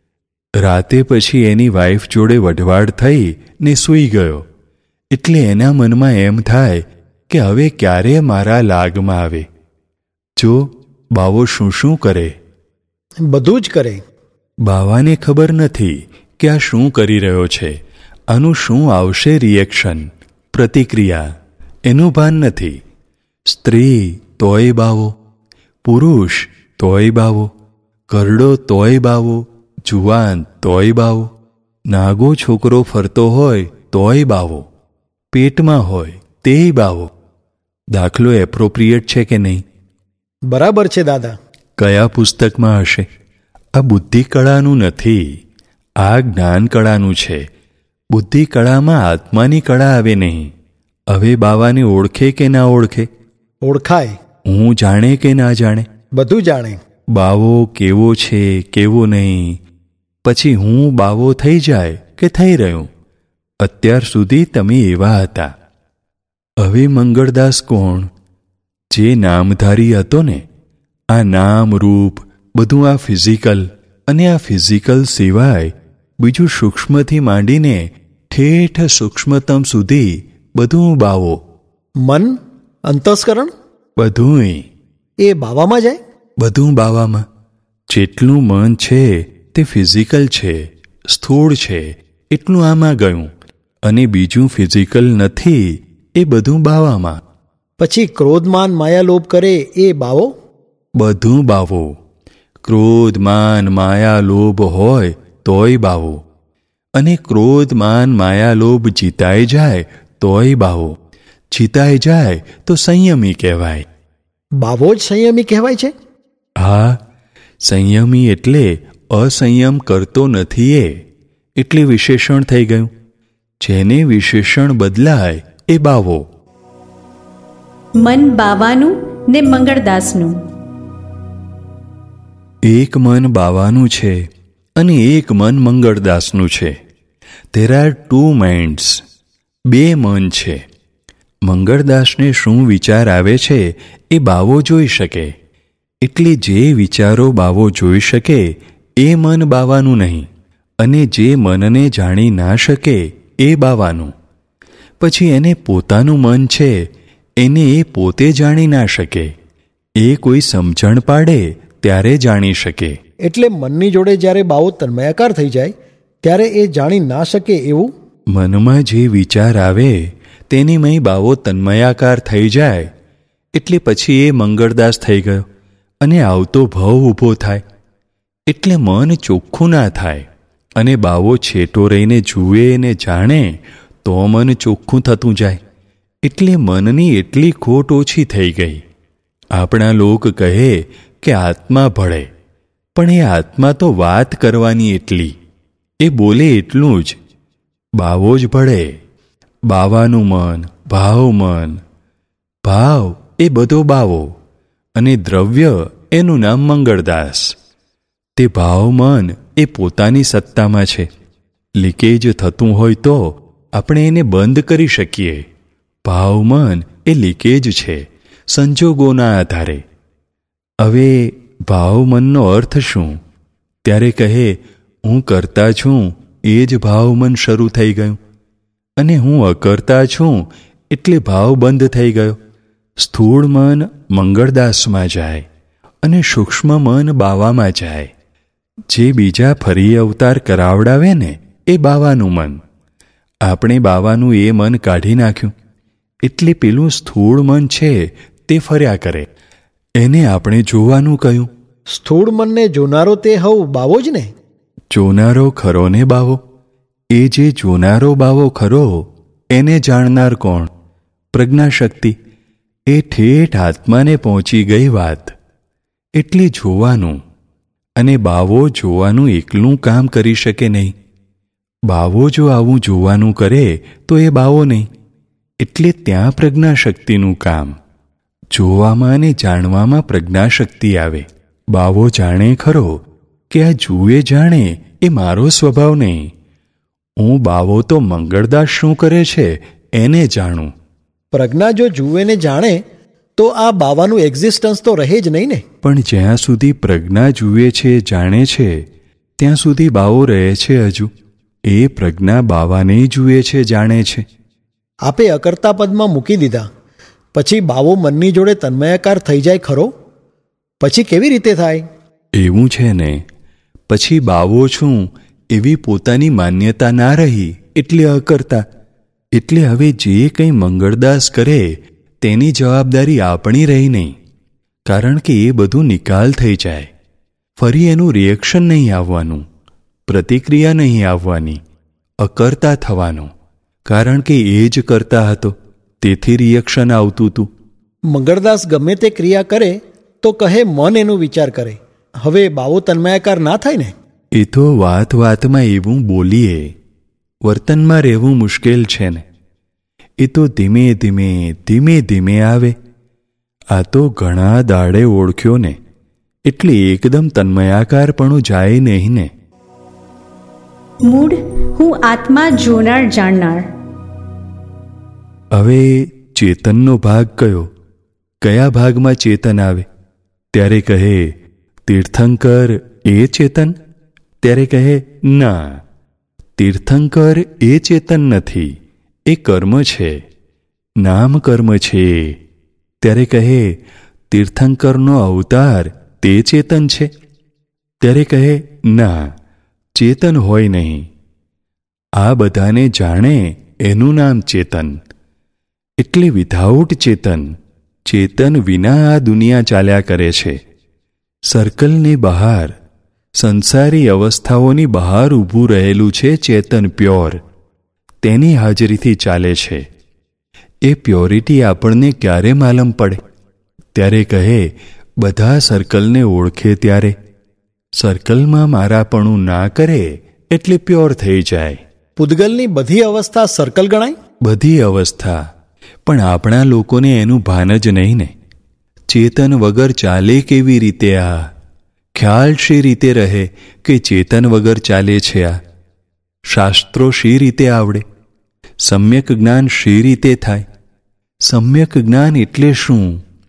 રાતે પછી એની વાઈફ જોડે વઢવાડ થઈ ને સૂઈ ગયો. એટલે એના મનમાં એમ થાય કે હવે ક્યારે મારા લાગમાં આવે. જો બાવો શું શું કરે? બધું જ કરે. બાવાને ખબર નથી કે આ શું કરી રહ્યો છે. આનું શું આવશે રિએક્શન, પ્રતિક્રિયા, એનું ભાન નથી. સ્ત્રી તોય બાવો, પુરુષ તોય બાવો, કરડો તોય બાવો, જુવાન તોય બાવો, નાગો છોકરો ફરતો હોય તોય બાવો, પેટમાં હોય તેય બાવો. દાખલો એપ્રોપ્રિએટ છે કે નહીં? બરાબર છે દાદા. કયા પુસ્તકમાં હશે? આ બુદ્ધિ કળાનું નથી, આ જ્ઞાન કળાનું છે. બુદ્ધિ કળામાં આત્માની કળા આવે નહીં. હવે બાવાને ઓળખે કે ના ઓળખે? ઓળખાય. હું જાણે કે ના જાણે? બધું જાણે. બાવો કેવો છે કેવો નહીં, પછી હું બાવો થઈ જાય કે થઈ રહ્યો? અત્યાર સુધી તમે એવા હતા. હવે મંગળદાસ કોણ? જે નામધારી હતો ને. આ નામ રૂપ બધું આ ફિઝિકલ, અને આ ફિઝિકલ સિવાય બીજું સૂક્ષ્મથી માંડીને ઠેઠ સૂક્ષ્મતમ સુધી બધું બાવો. મન, અંતસ્કરણ બધુંય એ બાવામાં જાય. બધું બાવામાં. જેટલું મન છે તે ફિઝિકલ છે, સ્થૂળ છે, એટલું આમાં ગયું, અને બીજું ફિઝિકલ નથી એ બધું બાવામાં. પછી ક્રોધમાન માયાલોભ કરે એ બાવો. બધું બાવો. ક્રોધ માન માયા લોભ હોય તોય બાવો, અને ક્રોધ માન માયા લોભ જીતાઈ જાય તોય બાવો. જીતાઈ જાય તો સંયમી કહેવાય. બાવો જ સંયમી કહેવાય છે. હા, સંયમી એટલે અસંયમ કરતો નથી એટલે વિશેષણ થઈ ગયું. જેને વિશેષણ બદલાય એ બાવો. મન બાવાનું ને મંગળદાસનું. એક મન બાવાનું છે અને એક મન મંગળદાસનું છે. There are 2 minds. 2 મન છે. મંગળદાસને શું વિચાર આવે છે એ બાવો જોઈ શકે. એટલે જે વિચારો બાવો જોઈ શકે એ મન બાવાનું નહીં, અને જે મનને જાણી ના શકે એ બાવાનું. પછી એને પોતાનું મન છે એને એ પોતે જાણી ના શકે. એ કોઈ સમજણ પાડે ત્યારે જાણી શકે. એટલે મનની જોડે જ્યારે બાવો તન્મયાકાર થઈ જાય ત્યારે એ જાણી ના શકે એવું. મનમાં જે વિચાર આવે તેની મય બાવો તન્મયાકાર થઈ જાય એટલે પછી એ મંગળદાસ થઈ ગયો, અને આવતો ભવ ઊભો થાય. એટલે મન ચોખ્ખું ના થાય, અને બાવો છેટો રહીને જુએ ને જાણે તો મન ચોખ્ખું થતું જાય. એટલે મનની એટલી ખોટ ઓછી થઈ ગઈ. આપણા લોક કહે કે આત્મા ભળે, પણ એ આત્મા તો વાત કરવાની એટલી, એ બોલે એટલું જ. બાવો જ ભળે. બાવાનું મન, ભાવ મન. ભાવ એ બધો બાવો, અને દ્રવ્ય એનું નામ મંગળદાસ. તે ભાવ મન એ પોતાની સત્તામાં છે. લીકેજ થતું હોય તો આપણે એને બંધ કરી શકીએ. ભાવ મન એ લીકેજ છે સંજોગોના આધારે. હવે ભાવ મનનો અર્થ શું? ત્યારે કહે હું કરતા છું એ જ ભાવ મન શરૂ થઈ ગયું, અને હું અકર્તા છું એટલે ભાવ બંધ થઈ ગયો. સ્થૂળ મન મંગળદાસમાં જાય અને સૂક્ષ્મ મન બાવામાં જાય. જે બીજા ફરી અવતાર કરાવડાવે ને એ બાવાનું મન. આપણે બાવાનું એ મન કાઢી નાખ્યું એટલે પેલું સ્થૂળ મન છે તે ફર્યા કરે. એને આપણે જોવાનું કહ્યું. સ્થૂળ મનને જોનારો તે હવ બાવો જ ને. જોનારો ખરો ને બાવો. એ જે જોનારો બાવો ખરો એને જાણનાર કોણ? પ્રજ્ઞાશક્તિ. એ ઠેઠ આત્માને પહોંચી ગઈ વાત. એટલે જોવાનું. અને બાવો જોવાનું એકલું કામ કરી શકે નહીં. બાવો જો આવું જોવાનું કરે તો એ બાવો નહીં. એટલે ત્યાં પ્રજ્ઞાશક્તિનું કામ. જોવામાં અને જાણવામાં પ્રજ્ઞાશક્તિ આવે. બાવો જાણે ખરો કે આ જુએ જાણે એ મારો સ્વભાવ નહીં. હું બાવો તો મંગળદાસ શું કરે છે એને જાણું. પ્રજ્ઞા જો જુએ ને જાણે તો આ બાવાનું એક્ઝિસ્ટન્સ તો રહે જ નહીં ને. પણ જ્યાં સુધી પ્રજ્ઞા જુએ છે જાણે છે ત્યાં સુધી બાવો રહે છે હજુ. એ પ્રજ્ઞા બાવાને જુએ છે જાણે છે. આપે અકર્તા પદમાં મૂકી દીધા પછી બાવો મનની જોડે તન્મયાકાર થઈ જાય ખરો? પછી કેવી રીતે થાય? એવું છે ને, પછી બાવો છું એવી પોતાની માન્યતા ના રહી એટલે અકર્તા. એટલે હવે જે કંઈ મંગળદાસ કરે તેની જવાબદારી આપણી રહી નહીં, કારણ કે એ બધું નિકાલ થઈ જાય. ફરી એનું રિએક્શન નહીં આવવાનું, પ્રતિક્રિયા નહીં આવવાની, અકર્તા થવાનું. કારણ કે એ જ કરતા હતો તેથી રિએક્શન આવતું હતું. મંગળદાસ ગમે તે ક્રિયા કરે તો કહે મન એનું વિચાર કરે. હવે બાવો તન્મયાકાર ના થાય ને? એ તો વાત વાતમાં એવું બોલીએ, વર્તનમાં રહેવું મુશ્કેલ છે ને. એ તો ધીમે ધીમે ધીમે ધીમે આવે. આ તો ઘણા દાડે ઓળખ્યો ને, એટલે એકદમ તન્મયાકારપણું જાય નહીં ને. મૂળ હું આત્મા જોનાર જાણનાર. હવે ચેતનનો ભાગ કયો? કયા ભાગમાં ચેતન આવે? ત્યારે કહે તીર્થંકર એ ચેતન? ત્યારે કહે ના, તીર્થંકર એ ચેતન નથી, એ કર્મ છે, નામ કર્મ છે. ત્યારે કહે તીર્થંકરનો અવતાર તે ચેતન છે? ત્યારે કહે ના, ચેતન હોય નહીં. આ બધાને જાણે એનું નામ ચેતન. એટલે વિધાઉટ ચેતન, ચેતન વિના આ દુનિયા ચાલ્યા કરે છે. સર્કલની બહાર, સંસારી અવસ્થાઓની બહાર ઊભું રહેલું છે ચેતન પ્યોર. તેની હાજરીથી ચાલે છે. એ પ્યોરિટી આપણને ક્યારે માલમ પડે? ત્યારે કહે બધા સર્કલને ઓળખે ત્યારે. સર્કલમાં મારાપણું ના કરે એટલે પ્યોર થઈ જાય. પૂતગલની બધી અવસ્થા સર્કલ ગણાય? બધી અવસ્થા, પણ આપણા લોકોને એનું ભાન જ નહીં ને. ચેતન વગર ચાલે કેવી રીતે? આ ખ્યાલ શી રીતે રહે કે ચેતન વગર ચાલે છે? આ શાસ્ત્રો શી રીતે આવડે? સમ્યક જ્ઞાન શી રીતે થાય? સમ્યક જ્ઞાન એટલે શું?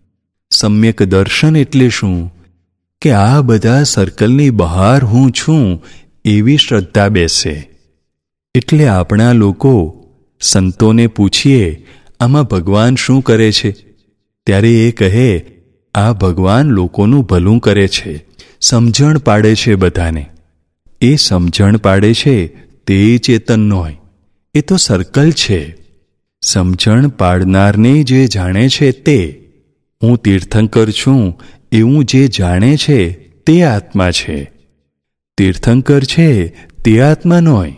સમ્યક દર્શન એટલે શું? કે આ બધા સર્કલની બહાર હું છું એવી શ્રદ્ધા બેસે. એટલે આપણા લોકો સંતોને પૂછીએ આમાં ભગવાન શું કરે છે? ત્યારે એ કહે આ ભગવાન લોકોનું ભલું કરે છે, સમજણ પાડે છે બધાને. એ સમજણ પાડે છે તે ચેતન હોય. એ તો સર્કલ છે. સમજણ પાડનારને જે જાણે છે તે. હું તીર્થંકર છું એવું જે જાણે છે તે આત્મા છે. તીર્થંકર છે તે આત્મા નોય.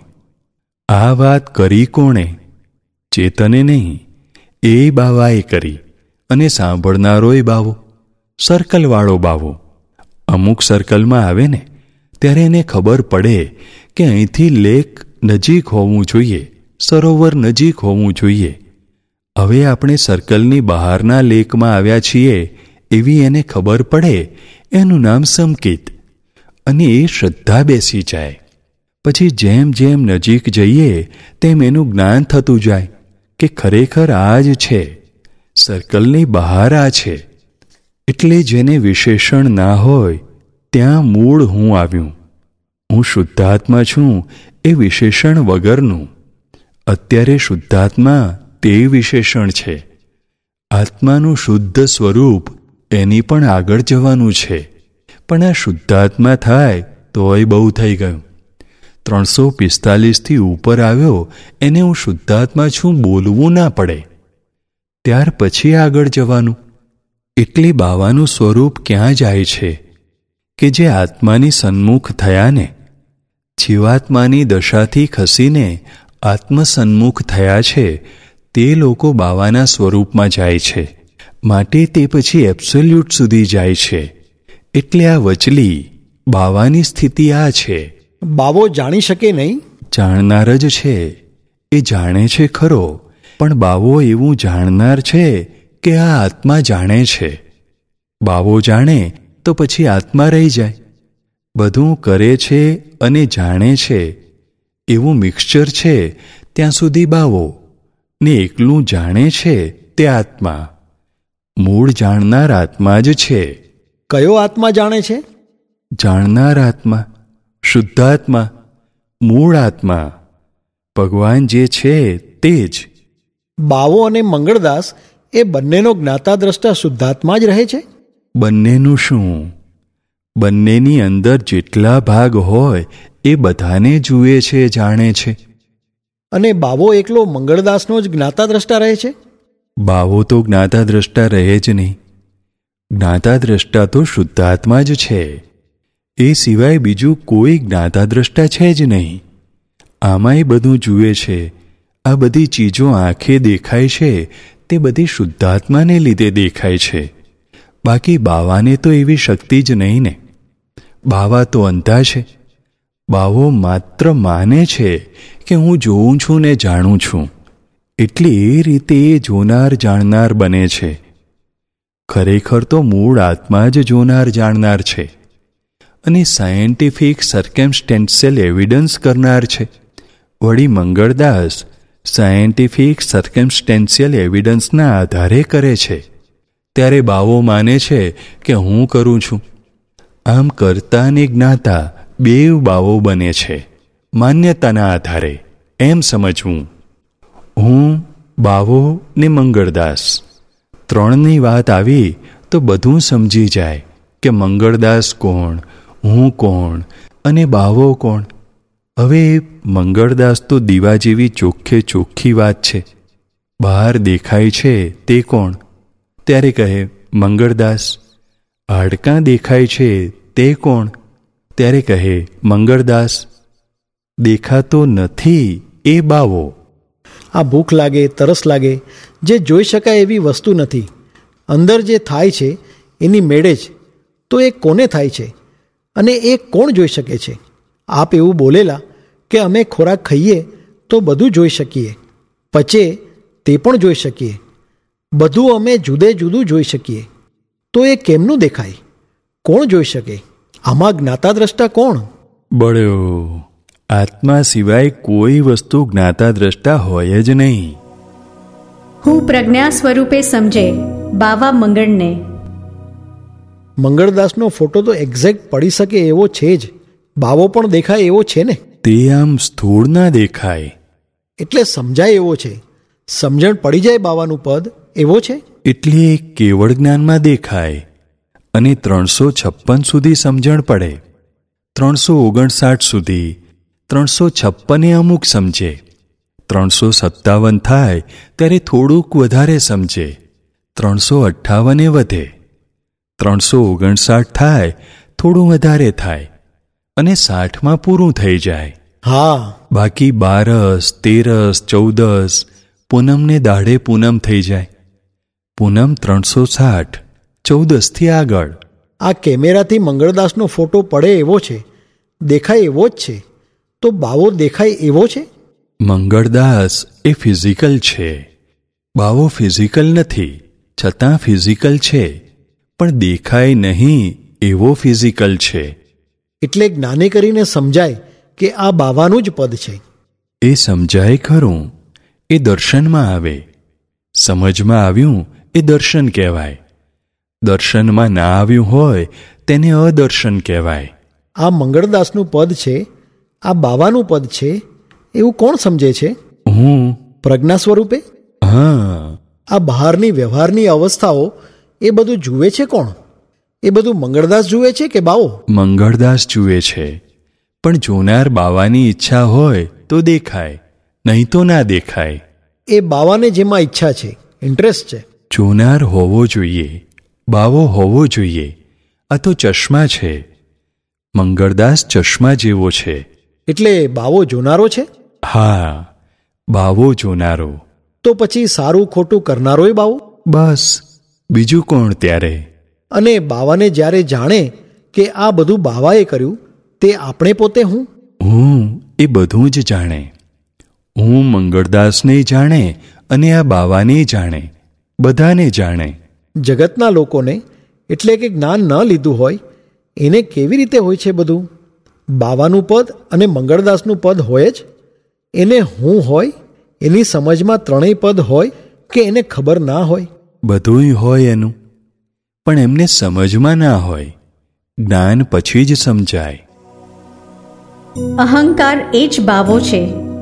આ વાત કરી કોણે? ચેતને નહીં, એ બાવાએ કરી. અને સાંભળનારોય બાવો, સર્કલવાળો બાવો. અમુક સર્કલમાં આવે ને ત્યારે એને ખબર પડે કે અહીંથી લેક નજીક હોવું જોઈએ, સરોવર નજીક હોવું જોઈએ. હવે આપણે સર્કલની બહારના લેકમાં આવ્યા છીએ એવી એને ખબર પડે. એનું નામ સંકેત. અને એ શ્રદ્ધા બેસી જાય. પછી જેમ જેમ નજીક જઈએ તેમ એનું જ્ઞાન થતું જાય કે ખરેખર આ જ છે, સર્કલની બહાર આ છે. એટલે જેને વિશેષણ ના હોય ત્યાં મૂળ હું આવ્યું. હું શુદ્ધાત્મા છું એ વિશેષણ વગરનું. અત્યારે શુદ્ધાત્મા તે વિશેષણ છે. આત્માનું શુદ્ધ સ્વરૂપ એની પણ આગળ જવાનું છે. પણ આ શુદ્ધાત્મા થાય તોય બહુ થઈ ગયું. 345થી ઉપર આવ્યો એને હું શુદ્ધાત્મા છું બોલવું ના પડે. ત્યાર પછી આગળ જવાનું. એટલે બાવાનું સ્વરૂપ ક્યાં જાય છે કે જે આત્માની સન્મુખ થયા ને, જીવાત્માની દશાથી ખસીને આત્મસન્મુખ થયા છે તે લોકો બાવાના સ્વરૂપમાં જાય છે. માટે તે પછી એબ્સોલ્યુટ સુધી જાય છે. એટલે આ વચલી બાવાની સ્થિતિ આ છે. બાવો જાણી શકે નહીં? જાણનાર જ છે. એ જાણે છે ખરો, પણ બાવો એવું જાણનાર છે કે આ આત્મા જાણે છે. બાવો જાણે તો પછી આત્મા રહી જાય. બધું કરે છે અને જાણે છે એવું મિક્સચર છે ત્યાં સુધી બાવો, ને એકલું જાણે છે તે આત્મા. મૂળ જાણનાર આત્મા જ છે. કયો આત્મા જાણે છે? જાણનાર આત્મા, શુદ્ધાત્મા, મૂળ આત્મા. ભગવાન જે છે તે જ. બાવો અને મંગળદાસ એ બંનેનો જ્ઞાતા દ્રષ્ટા શુદ્ધાત્મા જ રહે છે? બંનેનું શું? બંનેની અંદર જેટલા ભાગ હોય એ બધાને જુએ છે, જાણે છે. અને બાવો એકલો મંગળદાસનો જ જ્ઞાતા દ્રષ્ટા રહે છે? બાવો તો જ્ઞાતા દ્રષ્ટા રહે જ નહીં. જ્ઞાતા દ્રષ્ટા તો શુદ્ધાત્મા જ છે. એ સિવાય બીજું કોઈ જ્ઞાતા દ્રષ્ટા છે જ નહીં. આમાંય બધું જુએ છે. આ બધી ચીજો આંખે દેખાય છે તે બધી શુદ્ધાત્માને લીધે દેખાય છે. બાકી બાવાને તો એવી શક્તિ જ નહીં ને. બાવા તો અંધા છે. બાવો માત્ર માને છે કે હું જોઉં છું ને જાણું છું, એટલે એ રીતે એ જોનાર જાણનાર બને છે. ખરેખર તો મૂળ આત્મા જ જોનાર જાણનાર છે અને સાયન્ટિફિક સર્કમસ્ટેન્શિયલ એવિડન્સ કરનાર છે. વળી મંગળદાસ સાયન્ટિફિક સર્કમસ્ટેન્શિયલ એવિડન્સના આધારે કરે છે. ત્યારે બાવો માને છે કે હું કરું છું. આમ કરતા ને જ્ઞાતા બેવ બાવો બને છે, માન્યતાના આધારે. એમ સમજવું. હું, બાવો ને મંગળદાસ ત્રણની વાત આવી તો બધું સમજી જાય કે મંગળદાસ કોણ, હું કોણ અને બાવો કોણ. હવે મંગળદાસ તો દીવા જેવી ચોખ્ખે ચોખ્ખી વાત છે. બહાર દેખાય છે તે કોણ? ત્યારે કહે મંગળદાસ. હાડકાં દેખાય છે તે કોણ? ત્યારે કહે મંગળદાસ. દેખાતો નથી એ બાવો. આ ભૂખ લાગે, તરસ લાગે, જે જોઈ શકાય એવી વસ્તુ નથી. અંદર જે થાય છે એની મેળે જ. તો એ કોને થાય છે અને એ કોણ જોઈ શકે છે? આપ એવું બોલેલા કે અમે ખોરાક ખાઈએ તો બધું જોઈ શકીએ, પચે તે પણ જોઈ શકીએ, બધું અમે જુદે જુદું જોઈ શકીએ. તો એ કેમનું દેખાય? કોણ જોઈ શકે? આમાં જ્ઞાતા દ્રષ્ટા કોણ? બળ્યો. આત્મા સિવાય કોઈ વસ્તુ જ્ઞાતા દ્રષ્ટા હોય જ નહીં. હું પ્રજ્ઞા સ્વરૂપે સમજે બાવા મંગળને. મંગળદાસનો ફોટો તો એક્ઝેક્ટ પડી શકે એવો છે જ. બાવો પણ દેખાય એવો છે ને. તે આમ સ્થૂળ ના દેખાય, એટલે સમજાય એવો છે. સમજણ પડી જાય બાવાનું પદ એવો છે. એટલે કેવળ જ્ઞાનમાં દેખાય અને 356 સુધી સમજણ પડે. 359 સુધી, 356 અમુક સમજે. 357 થાય ત્યારે થોડુંક વધારે સમજે. 358 વધે. 359 થાય થોડું વધારે થાય અને 60માં પૂરું થઈ જાય. હા, બાકી 12, 13, 14 પૂનમને દાઢે પૂનમ થઈ જાય. પૂનમ 360, 14થી આગળ. આ કેમેરાથી મંગળદાસનો ફોટો પડે એવો છે, દેખાય એવો જ છે. તો બાવો દેખાય એવો છે? મંગળદાસ એ ફિઝિકલ છે, બાવો ફિઝિકલ નથી, છતાં ફિઝિકલ છે, પણ દેખાય નહીં એવો ફિઝિકલ છે. એટલે જ્ઞાને કરીને સમજાય કે આ બાવાનું જ પદ છે. એ સમજાય ખરું, એ દર્શનમાં આવે. સમજમાં આવ્યું એ દર્શન કહેવાય. દર્શનમાં ના આવ્યું હોય તેને અદર્શન કહેવાય. આ મંગળદાસનું પદ છે, આ બાવાનું પદ છે, એવું કોણ સમજે છે? હું. પ્રજ્ઞા સ્વરૂપે? હા. આ બહારની વ્યવહારની અવસ્થાઓ એ બધું જુએ છે કોણ? એ બધું મંગળદાસ જુએ છે કે બાવો? મંગળદાસ જુએ છે, પણ જોનાર બાવાની ઈચ્છા હોય તો દેખાય, નહીં તો ના દેખાય. એ બાવાને જેમાં ઈચ્છા છે, ઇન્ટરેસ્ટ છે. જોનાર હોવો જોઈએ, બાવો હોવો જોઈએ. આ તો ચશ્મા છે. મંગળદાસ ચશ્મા જેવો છે. એટલે બાવો જોનારો છે? હા, બાવો જોનારો. તો પછી સારું ખોટું કરનારોય બાવો? બસ, બીજું કોણ ત્યારે? અને બાવાને જ્યારે જાણે કે આ બધું બાવાએ કર્યું, તે આપણે પોતે હું એ બધું જ જાણે. હું મંગળદાસને જાણે અને આ બાવાને જાણે, બધાને જાણે. જગતના લોકોને, એટલે કે જ્ઞાન ન લીધું હોય એને કેવી રીતે હોય છે બધું? બાવાનું પદ અને મંગળદાસનું પદ હોય જ. એને હું હોય, એની સમજમાં ત્રણેય પદ હોય કે એને ખબર ના હોય? બધુંય હોય એનું, પણ એમને સમજમાં ના હોય. જ્ઞાન પછી જ સમજાય. અહંકાર એ જ બાવો છે.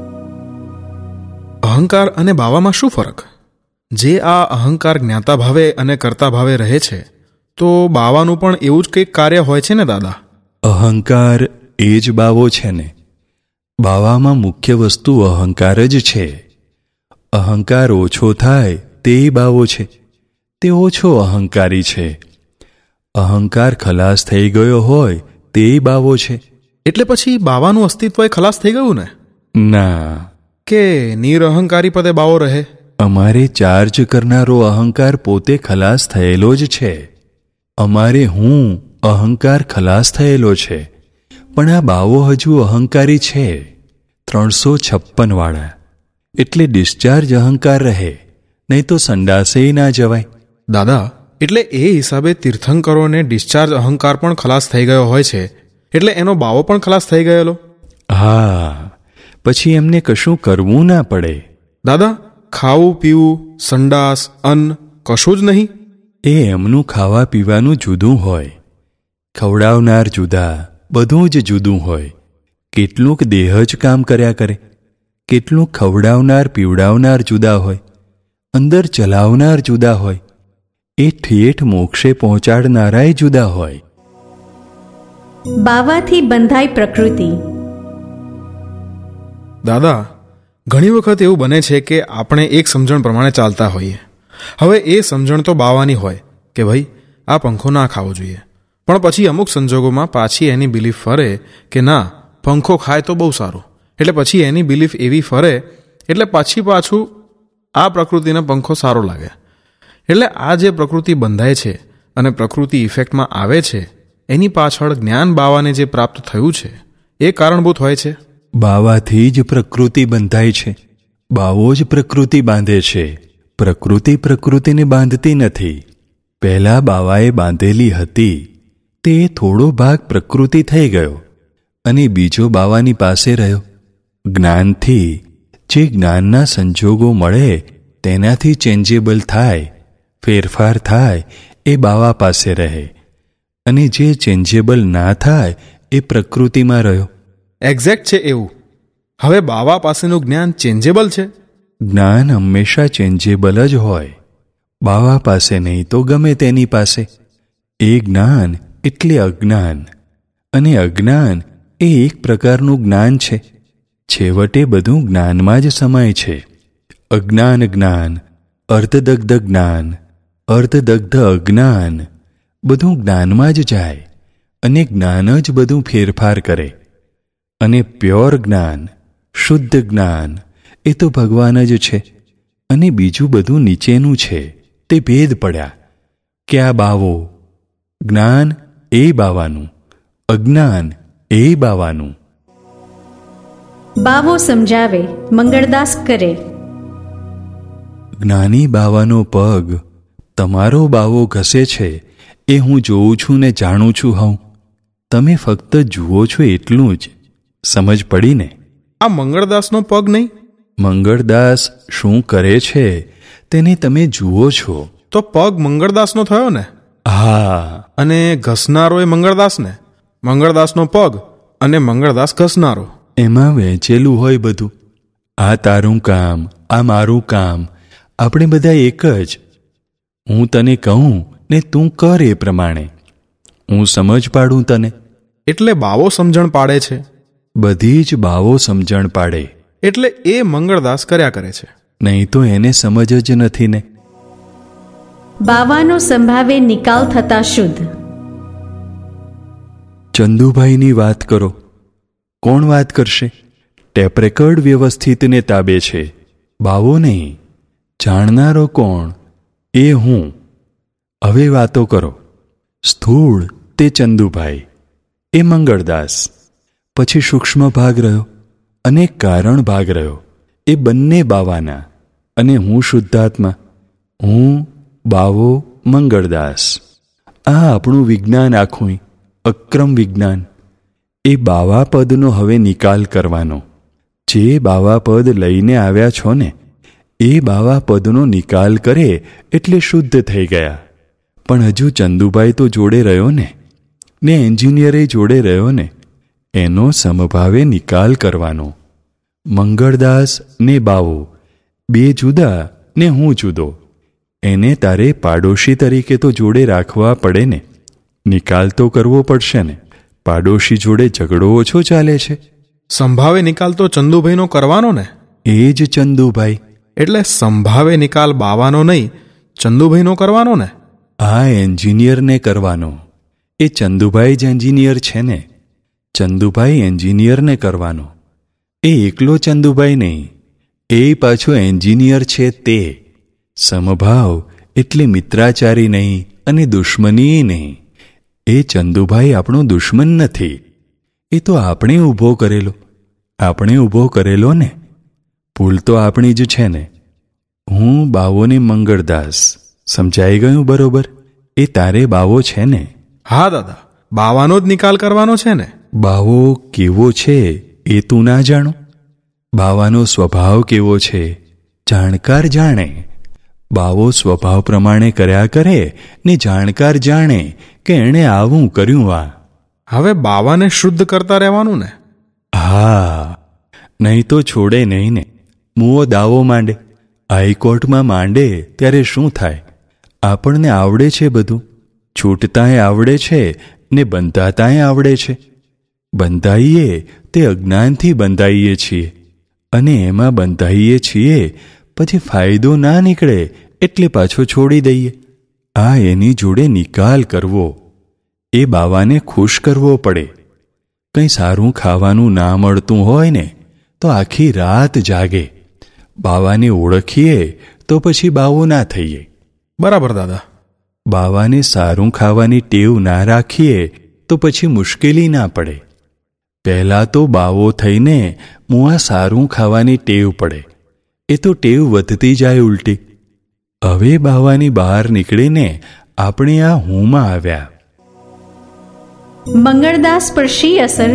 અહંકાર અને બાવામાં શું ફરક? જે આ અહંકાર જ્ઞાતા ભાવે અને કર્તા ભાવે રહે છે, તો બાવાનું પણ એવું જ કંઈક કાર્ય હોય છે ને દાદા? અહંકાર એ જ બાવો છે ને. બાવામાં મુખ્ય વસ્તુ અહંકાર જ છે. અહંકાર ઓછો થાય તે બાવો છે. તે ઓછો અહંકારી છે. અહંકાર ખલાસ થઈ ગયો હોય તે બાવો છે. એટલે પછી બાવાનું અસ્તિત્વ ખલાસ થઈ ગયું ને? ના. કે નિરઅહંકારી પદે બાવો રહે? અમારે ચાર્જ કરનારો અહંકાર પોતે ખલાસ થયેલો જ છે. અમારે હું અહંકાર ખલાસ થયેલો છે, પણ આ બાવો હજુ અહંકારી છે, 356 વાળા. એટલે ડિસ્ચાર્જ અહંકાર રહે, નહીં તો સંડાસેય ના જવાય. દાદા, એટલે એ હિસાબે તીર્થંકરોને ડિસ્ચાર્જ અહંકાર પણ ખલાસ થઈ ગયો હોય છે, એટલે એનો બાવો પણ ખલાસ થઈ ગયેલો. હા, પછી એમને કશું કરવું ના પડે. દાદા, ખાવું પીવું, સંડાસ, અન્ન કશું જ નહીં? એ એમનું ખાવા પીવાનું જુદું હોય, ખવડાવનાર જુદા, બધું જ જુદું હોય. કેટલુંક દેહ જ કામ કર્યા કરે, કેટલુંક ખવડાવનાર પીવડાવનાર જુદા હોય, અંદર ચલાવનાર જુદા હોય, એ ઠેઠ મોક્ષે પહોંચાડનારાય જુદા હોય. બાવાથી બંધાય પ્રકૃતિ. દાદા, ઘણી વખત એવું બને છે કે આપણે એક સમજણ પ્રમાણે ચાલતા હોઈએ. હવે એ સમજણ તો બાવાની હોય કે ભાઈ આ પંખો ના ખાવો જોઈએ, પણ પછી અમુક સંજોગોમાં પાછી એની બિલીફ ફરે કે ના, પંખો ખાય તો બહુ સારું. એટલે પછી એની બિલીફ એવી ફરે એટલે પાછું આ પ્રકૃતિને પંખો સારો લાગે. એટલે આ જે પ્રકૃતિ બંધાય છે અને પ્રકૃતિ ઇફેક્ટમાં આવે છે, એની પાછળ જ્ઞાન બાવાને જે પ્રાપ્ત થયું છે એ કારણભૂત હોય છે. બાવાથી જ પ્રકૃતિ બંધાય છે, બાવો જ પ્રકૃતિ બાંધે છે. પ્રકૃતિ પ્રકૃતિને બાંધતી નથી. પહેલા બાવાએ બાંધેલી હતી તે થોડો ભાગ પ્રકૃતિ થઈ ગયો અને બીજો બાવાની પાસે રહ્યો. જ્ઞાનથી જે જ્ઞાનના સંજોગો મળે તેનાથી ચેન્જેબલ થાય, ફેરફાર થાય, એ બાવા પાસે રહે, અને જે ચેન્જેબલ ના થાય એ પ્રકૃતિમાં રહ્યો. એક્ઝેક્ટ છે એવું. હવે બાવા પાસેનું જ્ઞાન ચેન્જેબલ છે? જ્ઞાન હંમેશા ચેન્જેબલ જ હોય. બાવા પાસે નહીં તો ગમે તેની પાસે. એ જ્ઞાન એટલે અજ્ઞાન, અને અજ્ઞાન એ એક પ્રકારનું જ્ઞાન છે. છેવટે બધું જ્ઞાનમાં જ સમાય છે. અજ્ઞાન જ્ઞાન, અર્ધદગ્ધ જ્ઞાન, અર્ધદગ્ધ અજ્ઞાન, બધું જ્ઞાનમાં જ જાય, અને જ્ઞાન જ બધું ફેરફાર કરે. અને પ્યોર જ્ઞાન, શુદ્ધ જ્ઞાન એ તો ભગવાન જ છે, અને બીજું બધું નીચેનું છે. તે ભેદ પડ્યા કે આ બાવો, જ્ઞાન એ બાવાનું, અજ્ઞાન એ બાવાનું. બાવો સમજાવે, મંગળદાસ કરે. જ્ઞાની બાવાનો પગ તમારો બાવો ઘસે છે એ હું જોઉં છું ને જાણું છું. હું તમે ફક્ત જુઓ છો એટલું જ. સમજ પડી ને? આ મંગળદાસનો પગ નહીં? મંગળદાસ શું કરે છે તેને તમે જુઓ છો. તો પગ મંગળદાસનો થયો ને? હા. અને ઘસનારો એ મંગળદાસ ને? મંગળદાસનો પગ અને મંગળદાસ ઘસનારો. એમાં વહેંચેલું હોય બધું. આ તારું કામ, આ મારું કામ, આપણે બધા એક જ. હું તને કહું ને તું કર એ પ્રમાણે. હું સમજ પાડું તને. એટલે બાવો સમજણ પાડે છે. બધી જ બાવો સમજણ પાડે. એટલે એ મંગળદાસ કર્યા કરે છે. નહીં તો એને સમજ જ નથી ને. બાવાનો સંભાવે નિકાલ થતા શુદ્ધ. ચંદુભાઈની વાત કરો. કોણ વાત કરશે? ટેપ રેકર્ડ વ્યવસ્થિતને તાબે છે, બાવો નહીં. જાણનારો કોણ? એ હું. હવે વાતો કરો. સ્થૂળ તે ચંદુભાઈ, એ મંગળદાસ. પછી સૂક્ષ્મ ભાગ રહ્યો અને કારણ ભાગ રહ્યો. એ બંને બાવાના. અને હું શુદ્ધાત્મા. હું બાવો મંગળદાસ. આ આપણું વિજ્ઞાન આખું, અક્રમ વિજ્ઞાન. એ બાવા પદનો હવે નિકાલ કરવાનો. જે બાવા પદ લઈને આવ્યા છો ને, એ બાવા પદનો નિકાલ કરે એટલે શુદ્ધ થઈ ગયા. પણ હજુ ચંદુભાઈ તો જોડે રહ્યો ને એન્જિનિયરે જોડે રહ્યો ને. એનો સમભાવે નિકાલ કરવાનો. મંગળદાસ ને બાવો બે જુદા ને હું જુદો. એને તારે પાડોશી તરીકે તો જોડે રાખવા પડે ને. નિકાલ તો કરવો પડશે ને. પાડોશી જોડે ઝઘડો ઓછો ચાલે છે. સંભાવે નિકાલ તો ચંદુભાઈનો કરવાનો ને. એ જ ચંદુભાઈ. એટલે સંભાવે નિકાલ બાવાનો નહીં, ચંદુભાઈનો કરવાનો ને. આ એન્જિનિયરને કરવાનો. એ ચંદુભાઈ જ એન્જિનિયર છે ને. ચંદુભાઈ એન્જિનિયરને કરવાનો. એ એકલો ચંદુભાઈ નહીં, એ પાછો એન્જિનિયર છે તે. સમભાવ એટલે મિત્રાચારી નહીં અને દુશ્મની નહીં. એ ચંદુભાઈ આપણો દુશ્મન નથી. એ તો આપણે ઊભો કરેલો ને. ભૂલ તો આપણી જ છે ને. હું બાવોને મંગળદાસ. સમજાઈ ગયું બરોબર? એ તારે બાવો છે ને? હા દાદા, બાવાનો જ નિકાલ કરવાનો છે ને. બાવો કેવો છે એ તું ના જાણો? બાવાનો સ્વભાવ કેવો છે જાણકાર જાણે. બાવો સ્વભાવ પ્રમાણે કર્યા કરે ને જાણકાર જાણે કે એણે આવું કર્યું. આ હવે બાવાને શુદ્ધ કરતા રહેવાનું ને. હા, નહીં તો છોડે નહીં ને. મુઓ દાવો માંડે, હાઈકોર્ટમાં માંડે ત્યારે શું થાય? આપણને આવડે છે બધું. છૂટતાંય આવડે છે ને બંધાતાંય આવડે છે. બંધાઈએ તે અજ્ઞાનથી બંધાઈએ છીએ, અને એમાં બંધાઈએ છીએ પછી ફાયદો ના નીકળે એટલે પાછો છોડી દઈએ. આ એની જોડે નિકાલ કરવો. એ બાવાને ખુશ કરવો પડે. કંઈ સારું ખાવાનું ના મળતું હોય ને તો આખી રાત જાગે. બાવાને ઓળખીએ તો પછી બાવો ના થઈએ. બરાબર દાદા. બાવાને સારું ખાવાની ટેવ ના રાખીએ તો પછી મુશ્કેલી ના પડે. પહેલાં તો બાવો થઈને મુઆ સારું ખાવાની ટેવ પડે. એ તો ટેવ વધતી જાય ઉલટી. હવે બાવાની બહાર નીકળીને આપણે આ હુંમાં આવ્યા. મંગળદાસ પર શી અસર?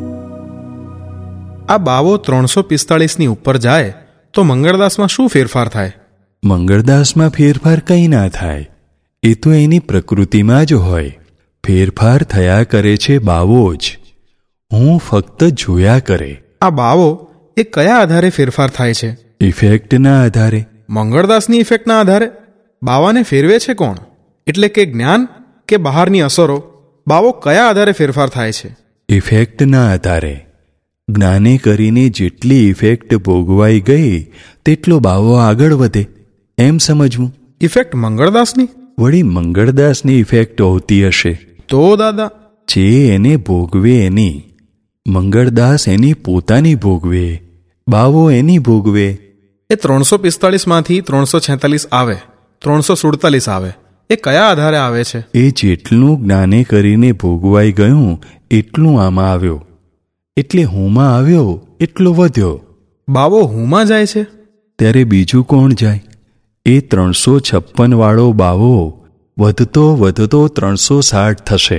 આ બાવો 345ની ઉપર જાય તો મંગળદાસમાં શું ફેરફાર થાય? મંગળદાસમાં ફેરફાર કંઈ ના થાય. એ તો એની પ્રકૃતિમાં જ હોય. ફેરફાર થયા કરે છે બાવો જ. હું ફક્ત જોયા કરે. આ બાવો એ કયા આધારે ફેરફાર થાય છે? ઇફેક્ટના આધારે. મંગળદાસની ઇફેક્ટના આધારે? બાવાને ફેરવે છે કોણ? એટલે કે જ્ઞાન કે બહારની અસરો? બાવો કયા આધારે ફેરફાર થાય છે? ઇફેક્ટના આધારે. જ્ઞાને કરીને જેટલી ઇફેક્ટ ભોગવાઈ ગઈ તેટલો બાવો આગળ વધે એમ સમજવું. ઇફેક્ટ મંગળદાસની? વળી મંગળદાસની ઇફેક્ટ હોતી હશે તો દાદા? જે એને ભોગવે એની. મંગળદાસ એની પોતાની ભોગવે, બાવો એની ભોગવે. એ 345માંથી 346 આવે, 347 આવે, એ કયા આધારે આવે છે? એ જેટલું જ્ઞાને કરીને ભોગવાઈ ગયું એટલું આમાં આવ્યો. એટલે હુંમાં આવ્યો એટલો વધ્યો. બાવો હુંમાં જાય છે ત્યારે બીજું કોણ જાય? એ 356 વાળો બાવો વધતો વધતો 360 થશે.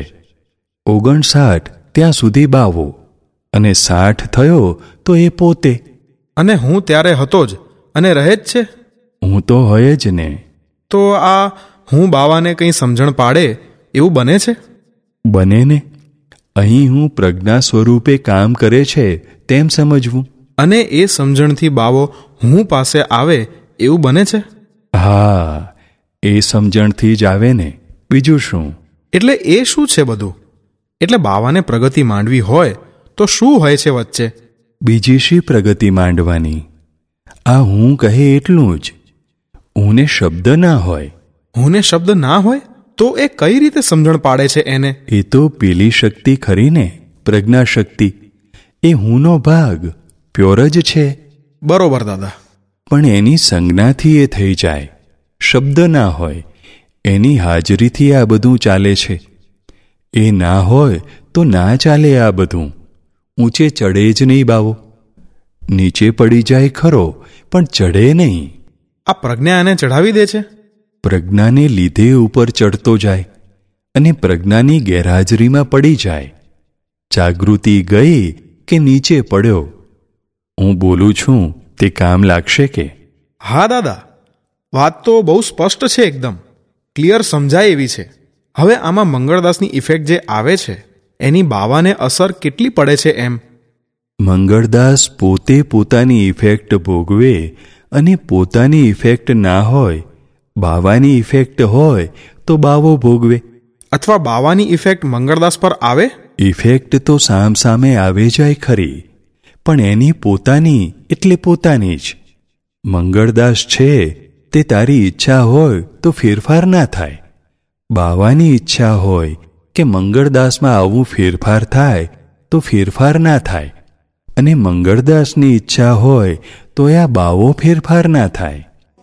59 ત્યાં સુધી બાવો, અને 60 થયો તો એ પોતે. અને હું ત્યારે હતો જ અને રહે જ છે. હું તો હોય જ ને. તો આ હું બાવાને કંઈ સમજણ પાડે એવું બને છે? બને ને. અહીં હું પ્રજ્ઞા સ્વરૂપે કામ કરે છે તેમ સમજવું. અને એ સમજણથી બાવો હું પાસે આવે એવું બને છે? હા, એ સમજણથી જ આવે ને. બીજું શું? એટલે એ શું છે બધું? એટલે બાવાને પ્રગતિ માંડવી હોય તો શું હોય છે વચ્ચે? બીજી શી પ્રગતિ માંડવાની? આ હું કહે એટલું જ. હુંને શબ્દ ના હોય. હુંને શબ્દ ના હોય તો એ કઈ રીતે સમજણ પાડે છે એને? એ તો પેલી શક્તિ ખરી ને, પ્રજ્ઞા શક્તિ. એ હુંનો ભાગ પ્યોર જ છે. બરોબર દાદા. પણ એની સંજ્ઞાથી એ થઈ જાય. શબ્દ ના હોય, એની હાજરીથી આ બધું ચાલે છે. એ ના હોય તો ના ચાલે આ બધું. ઊંચે ચડે જ નહીં બાવો. નીચે પડી જાય ખરો પણ ચડે નહીં. આ પ્રજ્ઞા એને ચઢાવી દે છે. પ્રજ્ઞાને લીધે ઉપર ચડતો જાય અને પ્રજ્ઞાની ગેરહાજરીમાં પડી જાય. જાગૃતિ ગઈ કે નીચે પડ્યો. હું બોલું છું તે કામ લાગશે કે? હા દાદા, વાત તો બહુ સ્પષ્ટ છે, એકદમ ક્લિયર સમજાય એવી છે. હવે આમાં મંગળદાસની ઇફેક્ટ જે આવે છે એની બાવાને અસર કેટલી પડે છે એમ? મંગળદાસ પોતે પોતાની ઇફેક્ટ ભોગવે અને પોતાની ઇફેક્ટ ના હોય, બાવાની ઇફેક્ટ હોય તો બાવો ભોગવે. અથવા બાવાની ઇફેક્ટ મંગળદાસ પર આવે? ઇફેક્ટ તો સામસામે આવે જાય ખરી, પણ એની પોતાની એટલે પોતાની જ. મંગળદાસ છે તે તારી ઈચ્છા હોય તો ફેરફાર ના થાય. બાવાની ઈચ્છા હોય કે મંગળદાસમાં આવું ફેરફાર થાય તો ફેરફાર ના થાય. અને મંગળદાસની ઈચ્છા હોય તો આ બાવો ફેરફાર ના થાય.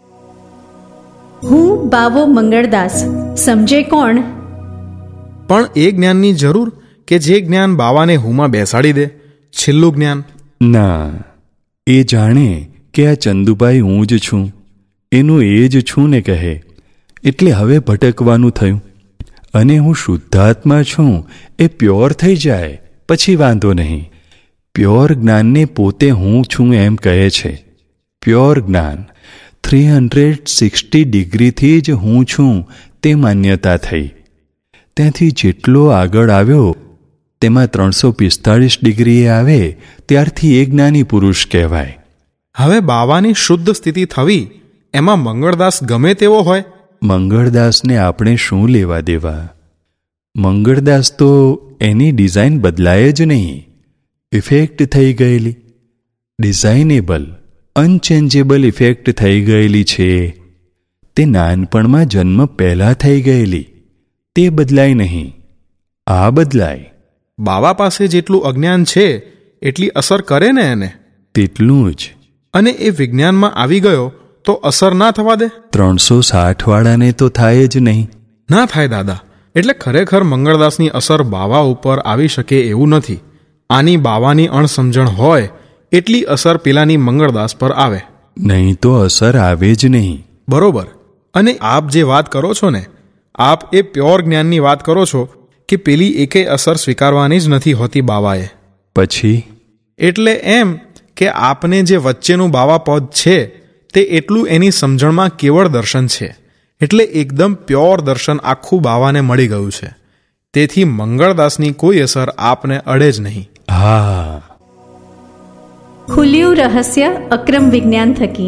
હું બાવો મંગળદાસ સમજે કોણ? પણ એ જ્ઞાનની જરૂર કે જે જ્ઞાન બાવાને હુંમાં બેસાડી દે, છેલ્લું જ્ઞાન? ના, એ જાણે કે આ ચંદુભાઈ હું જ છું, એનું એ જ છું ને કહે, એટલે હવે ભટકવાનું થયું. અને હું શુદ્ધાત્મા છું એ પ્યોર થઈ જાય પછી વાંધો નહીં. પ્યોર જ્ઞાનને પોતે હું છું એમ કહે છે. પ્યોર જ્ઞાન 360 ડિગ્રીથી જ હું છું તે માન્યતા થઈ. ત્યાંથી જેટલો આગળ આવ્યો તેમાં 345 ડિગ્રીએ આવે ત્યારથી એ જ્ઞાની પુરુષ કહેવાય. હવે બાવાની શુદ્ધ સ્થિતિ થવી એમાં મંગળદાસ ગમે તેવો હોય? મંગળદાસને આપણે શું લેવા દેવા? મંગળદાસ તો એની ડિઝાઇન બદલાય જ નહીં, ઇફેક્ટ થઈ ગયેલી, ડિઝાઇનેબલ, અનચેન્જેબલ ઇફેક્ટ થઈ ગયેલી છે. તે નાનપણમાં જન્મ પહેલાં થઈ ગયેલી, તે બદલાય નહીં, આ બદલાય. બાવા પાસે જેટલું અજ્ઞાન છે એટલી અસર કરે ને એને? તેટલું જ. અને એ વિજ્ઞાનમાં આવી ગયો તો અસર ના થવા દે? 360 વાળાને તો થાય જ નહીં. ના થાય દાદા. એટલે ખરેખર મંગળદાસની અસર બાવા ઉપર આવી શકે એવું નથી. આની બાવાની અણસમજણ હોય એટલી અસર પેલાની મંગળદાસ પર આવે. નહીં તો અસર આવે જ નહીં. બરોબર. અને આપ જે વાત કરો છો ને, આપ એ પ્યોર જ્ઞાનની વાત કરો છો કે પેલી એકેય અસર સ્વીકારવાની જ નથી હોતી બાવાએ. પછી? એટલે એમ કે આપને જે વચ્ચેનું બાવા પદ છે તે એટલું એની સમજણમાં કેવળ દર્શન છે, એટલે એકદમ પ્યોર દર્શન આખું બાવાને મળી ગયું છે. તેથી મંગળદાસની કોઈ અસર આપને અડે જ નહીં. હા, ખુલ્યું રહસ્ય અક્રમ વિજ્ઞાન થકી.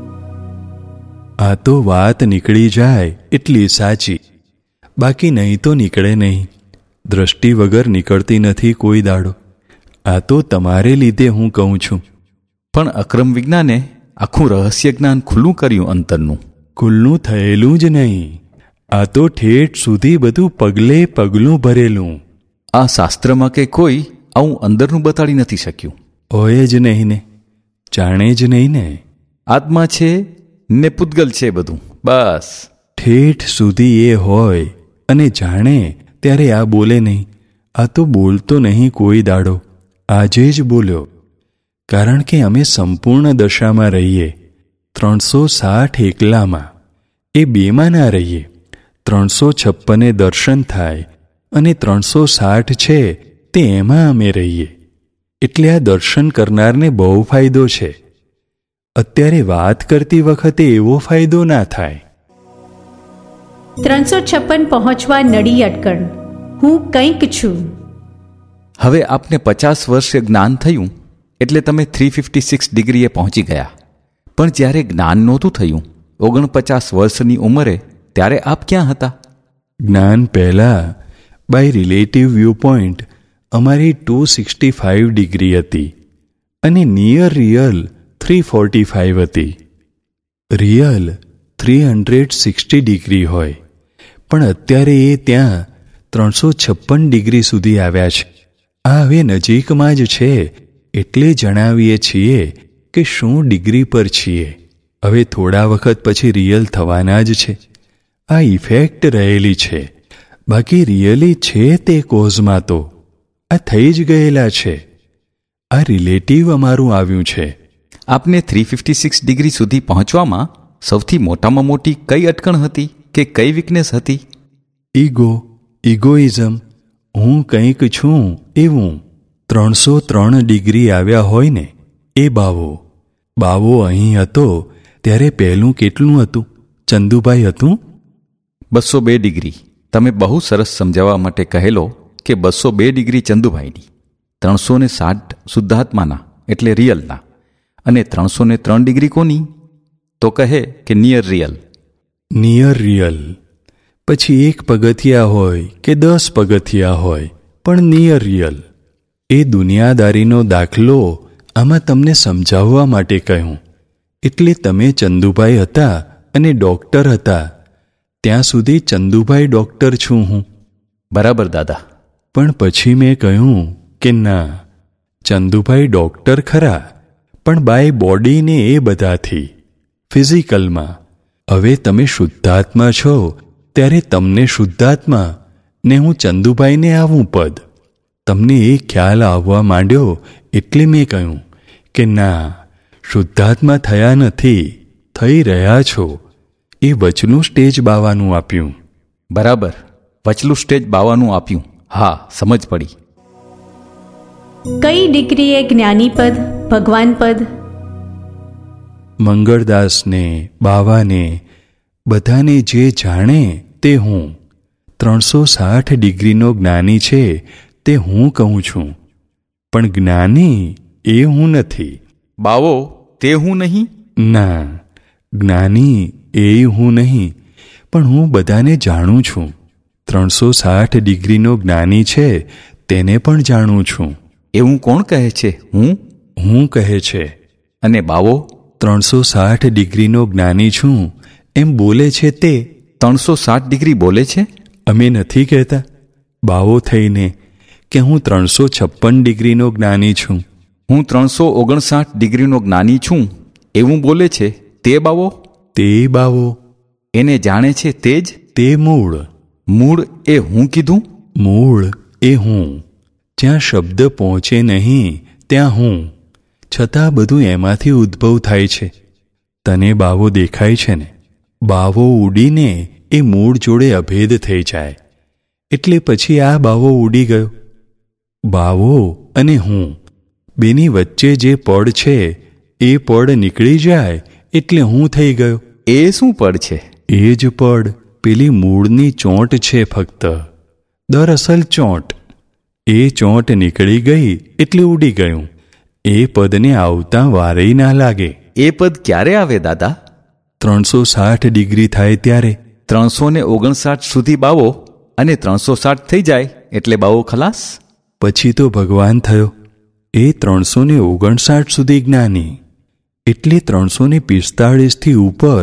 આ તો વાત નીકળી જાય એટલી સાચી, બાકી નહીં તો નીકળે નહીં. દ્રષ્ટિ વગર નીકળતી નથી કોઈ દાડો. આ તો તમારે લીધે હું કહું છું. પણ અક્રમ વિજ્ઞાને આખું રહસ્ય જ્ઞાન ખુલ્લું કર્યું અંતરનું. ખુલ્લું થયેલું જ નહીં, આ તો ઠેઠ સુધી બધું પગલે પગલું ભરેલું. આ શાસ્ત્રમાં કે કોઈ આવું અંદરનું બતાડી નથી શક્યું. હોય જ નહીં ને, જાણે જ નહીં ને. આત્મા છે ને પૂતગલ છે બધું, બસ. ઠેઠ સુધી એ હોય અને જાણે ત્યારે આ બોલે નહીં. આ તો બોલતો નહીં કોઈ દાડો. આજે જ બોલ્યો, કારણ કે અમે સંપૂર્ણ દશામાં રહીએ. 360 એકલામાં, એ બેમાં ના રહીએ. 356 દર્શન થાય અને 360 છે તે એમાં અમે રહીએ. એટલે આ દર્શન કરનારને બહુ ફાયદો છે. અત્યારે વાત કરતી વખતે એવો ફાયદો ના થાય. 356 પહોંચવા નડી અટકણ. હું કંઈક છું. હવે આપને 50 વર્ષે જ્ઞાન થયું એટલે તમે 356 ડિગ્રીએ પહોંચી ગયા. પણ જ્યારે જ્ઞાન નહોતું થયું 49 વર્ષની ઉંમરે, ત્યારે આપ ક્યાં હતા? જ્ઞાન પહેલાં બાય રિલેટિવ વ્યૂ પોઈન્ટ અમારી 265 ડિગ્રી હતી અને નિયર રિયલ 345 હતી. રિયલ 360 ડિગ્રી હોય, પણ અત્યારે એ ત્યાં 356 ડિગ્રી સુધી આવ્યા છે. આ હવે નજીકમાં જ છે, એટલે જણાવીએ છીએ કે શું ડિગ્રી પર છીએ. હવે થોડા વખત પછી રિયલ થવાના જ છે. આ ઇફેક્ટ રહેલી છે, બાકી રિયલી છે તે કોઝમાં તો આ થઈ જ ગયેલા છે. આ રિલેટિવ અમારું આવ્યું છે. આપને 356 ડિગ્રી સુધી પહોંચવામાં સૌથી મોટામાં મોટી કઈ અટકણ હતી કે કઈ વીકનેસ હતી? ઇગોઇઝમ. હું કંઈક છું એવું. 303 ડિગ્રી આવ્યા હોય ને એ બાવો અહીં હતો ત્યારે પહેલું કેટલું હતું? ચંદુભાઈ હતું 202 ડિગ્રી. તમે બહુ સરસ સમજાવવા માટે કહેલો કે 202 ડિગ્રી ચંદુભાઈની, 360 શુદ્ધાત્માના એટલે રિયલના, અને 303 ડિગ્રી કોની? તો કહે કે નિયર રિયલ. Near real. પછી 1 પગથિયા હોય કે 10 પગથિયા હોય, પણ નિયર રિયલ. એ દુનિયાદારીનો દાખલો આમાં તમને સમજાવવા માટે કહ્યું. એટલે તમે ચંદુભાઈ હતા અને ડૉક્ટર હતા, ત્યાં સુધી ચંદુભાઈ ડૉક્ટર છું હું. બરાબર દાદા. પણ પછી મેં કહ્યું કે ના, ચંદુભાઈ ડૉક્ટર ખરા, પણ બાય બોડી ને એ બધાથી ફિઝિકલમાં. હવે તમે શુદ્ધાત્મા છો ત્યારે તમને શુદ્ધાત્મા ને હું ચંદુભાઈને આવું પદ. તમને એ ખ્યાલ આવવા માંડ્યો એટલે મેં કહ્યું કે ના, શુદ્ધાત્મા થયા નથી, થઈ રહ્યા છો. એ વચલું સ્ટેજ બાવાનું આપ્યું. બરાબર, વચલું સ્ટેજ બાવાનું આપ્યું. હા, સમજ પડી. કઈ ડિગ્રીએ જ્ઞાની પદ, ભગવાન પદ? મંગળદાસને, બાવાને, બધાને જે જાણે તે હું. 360 ડિગ્રીનો જ્ઞાની છે તે હું કહું છું, પણ જ્ઞાની એ હું નથી. બાવો તે હું નહીં? ના, જ્ઞાની એ હું નહીં, પણ હું બધાને જાણું છું. 360 ડિગ્રીનો જ્ઞાની છે તેને પણ જાણું છું. એવું કોણ કહે છે? હું કહે છે. અને બાવો? 360 ડિગ્રીનો જ્ઞાની છું એમ બોલે છે તે. 360 ડિગ્રી બોલે છે? અમે નથી કહેતા બાવો થઈને કે હું 356 ડિગ્રીનો જ્ઞાની છું. હું 359 ડિગ્રીનો જ્ઞાની છું એવું બોલે છે તે બાવો? તે બાવો. એને જાણે છે તે જ? તે મૂળ. મૂળ એ હું કીધું? મૂળ એ હું. જ્યાં શબ્દ પહોંચે નહીં ત્યાં હું, છતાં બધું એમાંથી ઉદ્ભવ થાય છે. તને બાવો દેખાય છે ને? બાવો ઉડીને એ મૂળ જોડે અભેદ થઈ જાય એટલે પછી આ બાવો ઉડી ગયો. બાવો અને હું બેની વચ્ચે જે પડ છે એ પડ નીકળી જાય એટલે હું થઈ ગયો. એ શું પડ છે? એ જ પડ પેલી મૂળની ચોંટ છે ફક્ત. દરઅસલ ચોંટ. એ ચોંટ નીકળી ગઈ એટલે ઉડી ગયું. એ પદને આવતા વારેય ના લાગે. એ પદ ક્યારે આવે દાદા? 360 ડિગ્રી થાય ત્યારે. 359 સુધી બાવો અને 360 થઈ જાય એટલે બાવો ખલાસ. પછી તો ભગવાન થયો. એ 359 સુધી જ્ઞાની એટલે 345 ઉપર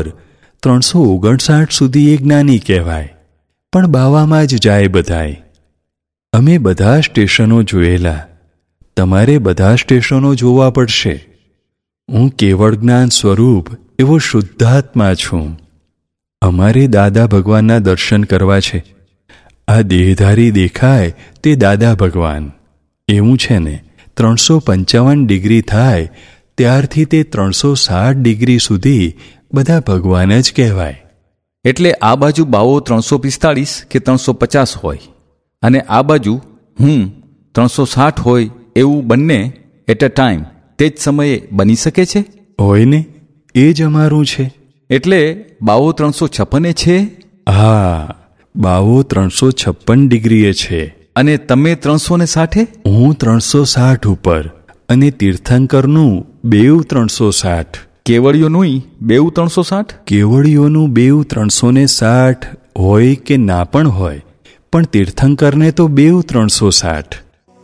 359 સુધી એ જ્ઞાની કહેવાય. પણ બાવામાં જ જાય બધાય. અમે બધા સ્ટેશનો જોયેલા, તમારે બધા સ્ટેશનો જોવા પડશે. હું કેવળ જ્ઞાન સ્વરૂપ એવો શુદ્ધાત્મા છું. અમારે દાદા ભગવાનના દર્શન કરવા છે. આ દેહધારી દેખાય તે દાદા ભગવાન. એવું છે ને, 355 ડિગ્રી થાય ત્યારથી તે 360 ડિગ્રી સુધી બધા ભગવાન જ કહેવાય. એટલે આ બાજુ બાવો 345 કે 350 હોય અને આ બાજુ હું 360 હોય એવું બંને એટ અ ટાઈમ તે જ સમયે બની શકે છે? હોય ને, એ જ અમારું છે. એટલે બાવો 356 છે? હા, બાવો 356 ડિગ્રીએ છે. અને તમે 360? હું 360 ઉપર અને તીર્થંકરનું બેઉ 360. કેવળીઓનું બેઉ 360? કેવળીઓનું બેઉ 360 હોય કે ના પણ હોય, પણ તીર્થંકરને તો બેઉ 360.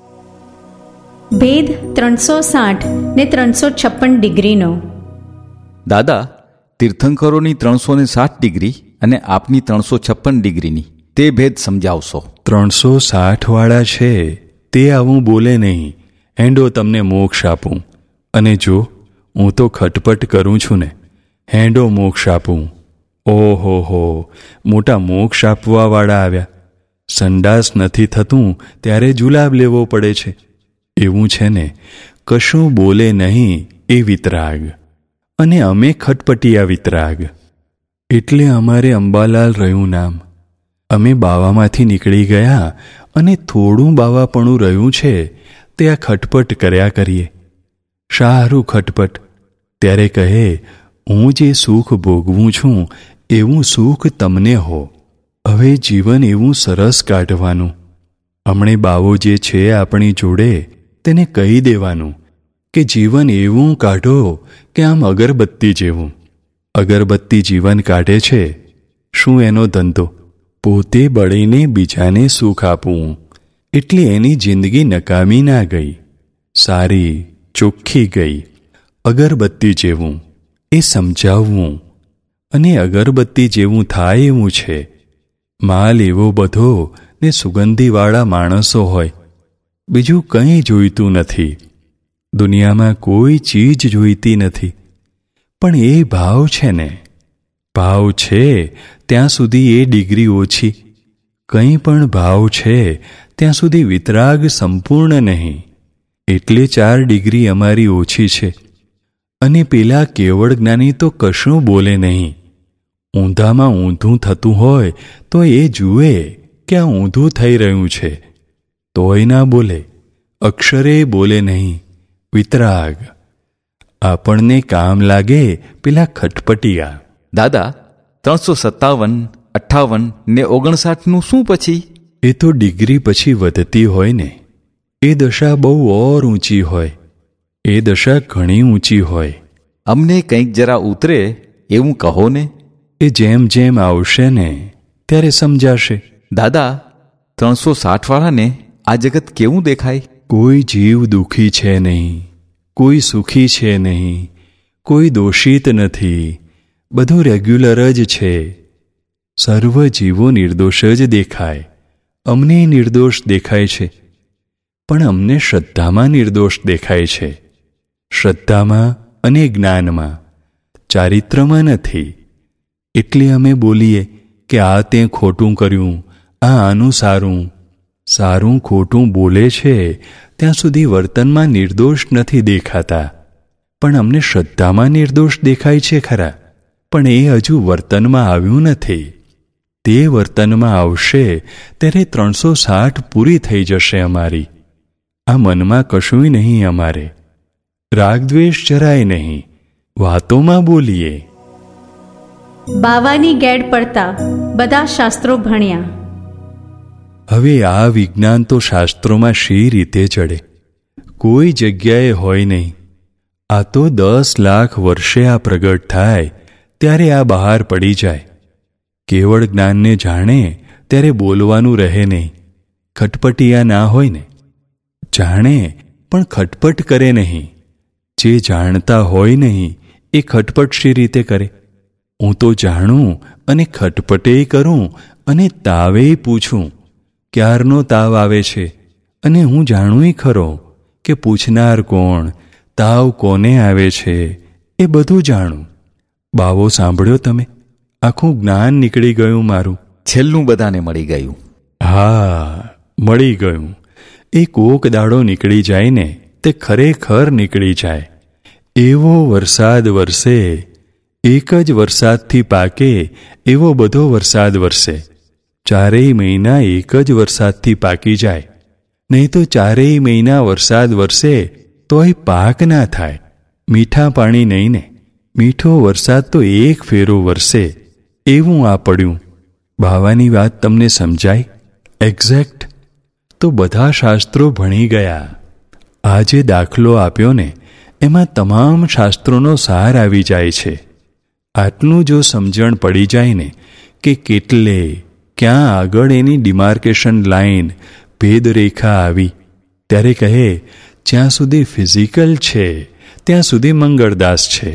ભેદ 360 ને 356 ડિગ્રીનો. દાદા, તીર્થંકરોની 360 ડિગ્રી અને આપની 356 ડિગ્રીની તે ભેદ સમજાવશો. 360 વાળા છે તે આવું બોલે નહીં, હેંડો તમને મોક્ષ આપું. અને જો હું તો ખટપટ કરું છું ને, હેંડો મોક્ષ આપું. ઓહો, મોટા મોક્ષ આપવાવાળા આવ્યા. સંડાસ નથી થતું ત્યારે જુલાબ લેવો પડે છે. એવું છે ને, કશું બોલે નહીં એ વિતરાગ, અને અમે ખટપટિયા વિતરાગ. એટલે અમારે અંબાલાલ રહ્યું નામ. અમે બાવામાંથી નીકળી ગયા અને થોડું બાવાપણું રહ્યું છે તે આ ખટપટ કર્યા કરીએ. શાહરું ખટપટ. ત્યારે કહે, હું જે સુખ ભોગવું છું એવું સુખ તમને હો. હવે જીવન એવું સરસ કાઢવાનું. હમણે બાવો જે છે આપણી જોડે તેને કહી દેવાનું કે જીવન એવું કાઢો કે આમ અગરબત્તી જેવું. અગરબત્તી જીવન કાઢે છે. શું એનો ધંધો? પોતે બળીને બીજાને સુખ આપવું. એટલે એની જિંદગી નકામી ના ગઈ, સારી ચોખ્ખી ગઈ. અગરબત્તી જેવું એ સમજાવવું. અને અગરબત્તી જેવું થાય એવું છે. માલ એવો બધો ને સુગંધીવાળા માણસો હોય, બીજું કંઈ જોઈતું નથી. દુનિયામાં કોઈ ચીજ જોઈતી નથી, પણ એ ભાવ છે ને, ભાવ છે ત્યાં સુધી એ ડિગ્રી ઓછી. કંઈ પણ ભાવ છે ત્યાં સુધી વિતરાગ સંપૂર્ણ નહીં. એટલે 4 ડિગ્રી અમારી ઓછી છે. અને પેલા કેવળ જ્ઞાની તો કશું બોલે નહીં. ઊંધામાં ઊંધું થતું હોય તો એ જુએ કે આ ઊંધું થઈ રહ્યું છે, તોય ના બોલે. અક્ષરે બોલે નહીં. વિતરાગ. આપણને કામ લાગે પેલા ખટપટિયા. દાદા, 357, 58 ને 59નું શું પછી? એ તો ડિગ્રી પછી વધતી હોય ને. એ દશા બહુ ઓર ઊંચી હોય. એ દશા ઘણી ઊંચી હોય. અમને કંઈક જરા ઉતરે એવું કહો ને. એ જેમ જેમ આવશે ને ત્યારે સમજાશે. દાદા, 360વાળાને આ જગત કેવું દેખાય? કોઈ જીવ દુઃખી છે નહીં, કોઈ સુખી છે નહીં, કોઈ દોષિત નથી, બધું રેગ્યુલર જ છે. સર્વ જીવો નિર્દોષ જ દેખાય. અમને નિર્દોષ દેખાય છે, પણ અમને શ્રદ્ધામાં નિર્દોષ દેખાય છે. શ્રદ્ધામાં અને જ્ઞાનમાં, ચારિત્રમાં નથી. એટલે અમે બોલીએ કે આ તે ખોટું કર્યું, આ આનું સારું. સારું ખોટું બોલે છે ત્યાં સુધી વર્તનમાં નિર્દોષ નથી દેખાતા, પણ અમને શ્રદ્ધામાં નિર્દોષ દેખાય છે ખરા, પણ એ હજુ વર્તનમાં આવ્યું નથી. તે વર્તનમાં આવશે ત્યારે 360 પૂરી થઈ જશે અમારી. આ મનમાં કશુંય નહીં અમારે. રાગદ્વેષ જરાય નહીં. વાતોમાં બોલીએ. બાવાની ગેડ પડતા બધા શાસ્ત્રો ભણ્યા. હવે આ વિજ્ઞાન તો શાસ્ત્રોમાં શી રીતે ચડે? કોઈ જગ્યાએ હોય નહીં. આ તો 10 લાખ વર્ષે આ પ્રગટ થાય ત્યારે આ બહાર પડી જાય. કેવળ જ્ઞાનને જાણે ત્યારે બોલવાનું રહે નહીં. ખટપટિયા ના હોય ને. જાણે પણ ખટપટ કરે નહીં. જે જાણતા હોય નહીં એ ખટપટ શી રીતે કરે? હું તો જાણું અને ખટપટેય કરું અને તાવેય પૂછું. ક્યારનો તાવ આવે છે અને હું જાણુંય ખરો કે પૂછનાર કોણ, તાવ કોને આવે છે, એ બધું જાણું. બાવો સાંભળ્યો તમે? આખું જ્ઞાન નીકળી ગયું મારું. છેલ્લું બધાને મળી ગયું. હા, મળી ગયું. એ કોક દાડો નીકળી જાય ને તે ખરેખર નીકળી જાય. એવો વરસાદ વરસે, એક જ વરસાદથી પાકે એવો બધો વરસાદ વરસે. 4 મહિના એક જ વરસાદથી પાકી જાય. નહીં તો 4 મહિના વરસાદ વરસે તોય પાક ના થાય. મીઠા પાણી નહીં ને. મીઠો વરસાદ તો એક ફેરો વરસે. એવું આ પડ્યું. બાવાની વાત તમને સમજાય? એક્ઝેક્ટ. તો બધા શાસ્ત્રો ભણી ગયા. આ જે દાખલો આપ્યો ને એમાં તમામ શાસ્ત્રોનો સાર આવી જાય છે. આટલું જો સમજણ પડી જાય ને કે કેટલે ક્યાં આગળ એની ડિમાર્કેશન લાઈન, ભેદરેખા આવી, ત્યારે કહે જ્યાં સુધી ફિઝિકલ છે ત્યાં સુધી મંગળદાસ છે.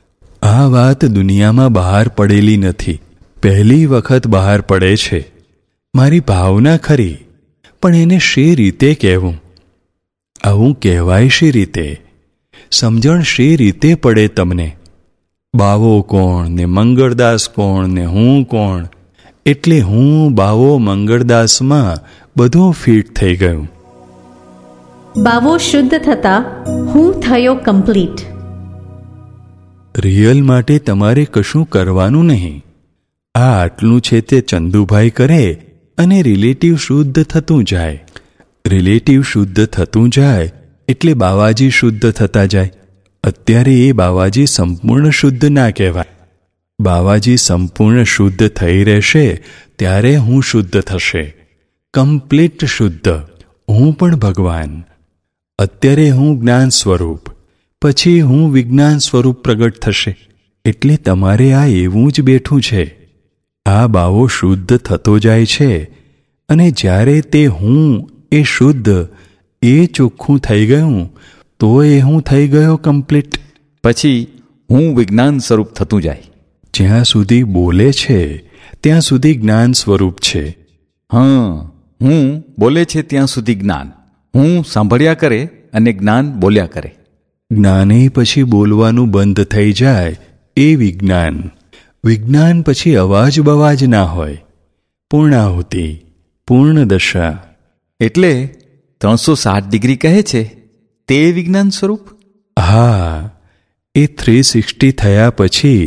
આ વાત દુનિયામાં બહાર પડેલી નથી. પહેલી વખત બહાર પડે છે. મારી ભાવના ખરી, પણ એને શી રીતે કહેવું? આવું કહેવાય શી રીતે? સમજણ શી રીતે પડે તમને? બાવો કોણ ને મંગળદાસ કોણ ને હું કોણ? એટલે હું બાવો મંગળદાસમાં બધું ફિટ થઈ ગયું. બાવો શુદ્ધ થતા હું થયો કમ્પ્લીટ. રિયલ માટે તમારે કશું કરવાનું નહીં. આ આટલું છે તે ચંદુભાઈ કરે અને રિલેટિવ શુદ્ધ થતું જાય. રિલેટિવ શુદ્ધ થતું જાય એટલે બાવાજી શુદ્ધ થતા જાય. અત્યારે એ બાવાજી સંપૂર્ણ શુદ્ધ ના કહેવાય. બાવાજી સંપૂર્ણ શુદ્ધ થઈ રહેશે ત્યારે હું શુદ્ધ થશે. કમ્પ્લીટ શુદ્ધ. હું પણ ભગવાન. અત્યારે હું જ્ઞાન સ્વરૂપ, પછી હું વિજ્ઞાન સ્વરૂપ પ્રગટ થશે. એટલે તમારે આ એવું જ બેઠું છે. આ બાવો શુદ્ધ થતો જાય છે અને જ્યારે તે હું એ શુદ્ધ, એ ચોખ્ખું થઈ ગયું તો એ હું થઈ ગયો કમ્પ્લીટ. પછી હું વિજ્ઞાન સ્વરૂપ થતું જાય. જ્યાં સુધી બોલે છે ત્યાં સુધી જ્ઞાન સ્વરૂપ છે. હા, હું બોલે છે ત્યાં સુધી જ્ઞાન. હું સાંભળ્યા કરે અને જ્ઞાન બોલ્યા કરે. જ્ઞાને પછી બોલવાનું બંધ થઈ જાય એ વિજ્ઞાન. વિજ્ઞાન પછી અવાજ બવાજ ના હોય. પૂર્ણાહુતિ, પૂર્ણ દશા. એટલે 360 ડિગ્રી કહે છે તે વિજ્ઞાન સ્વરૂપ? હા, એ 360 થયા પછી,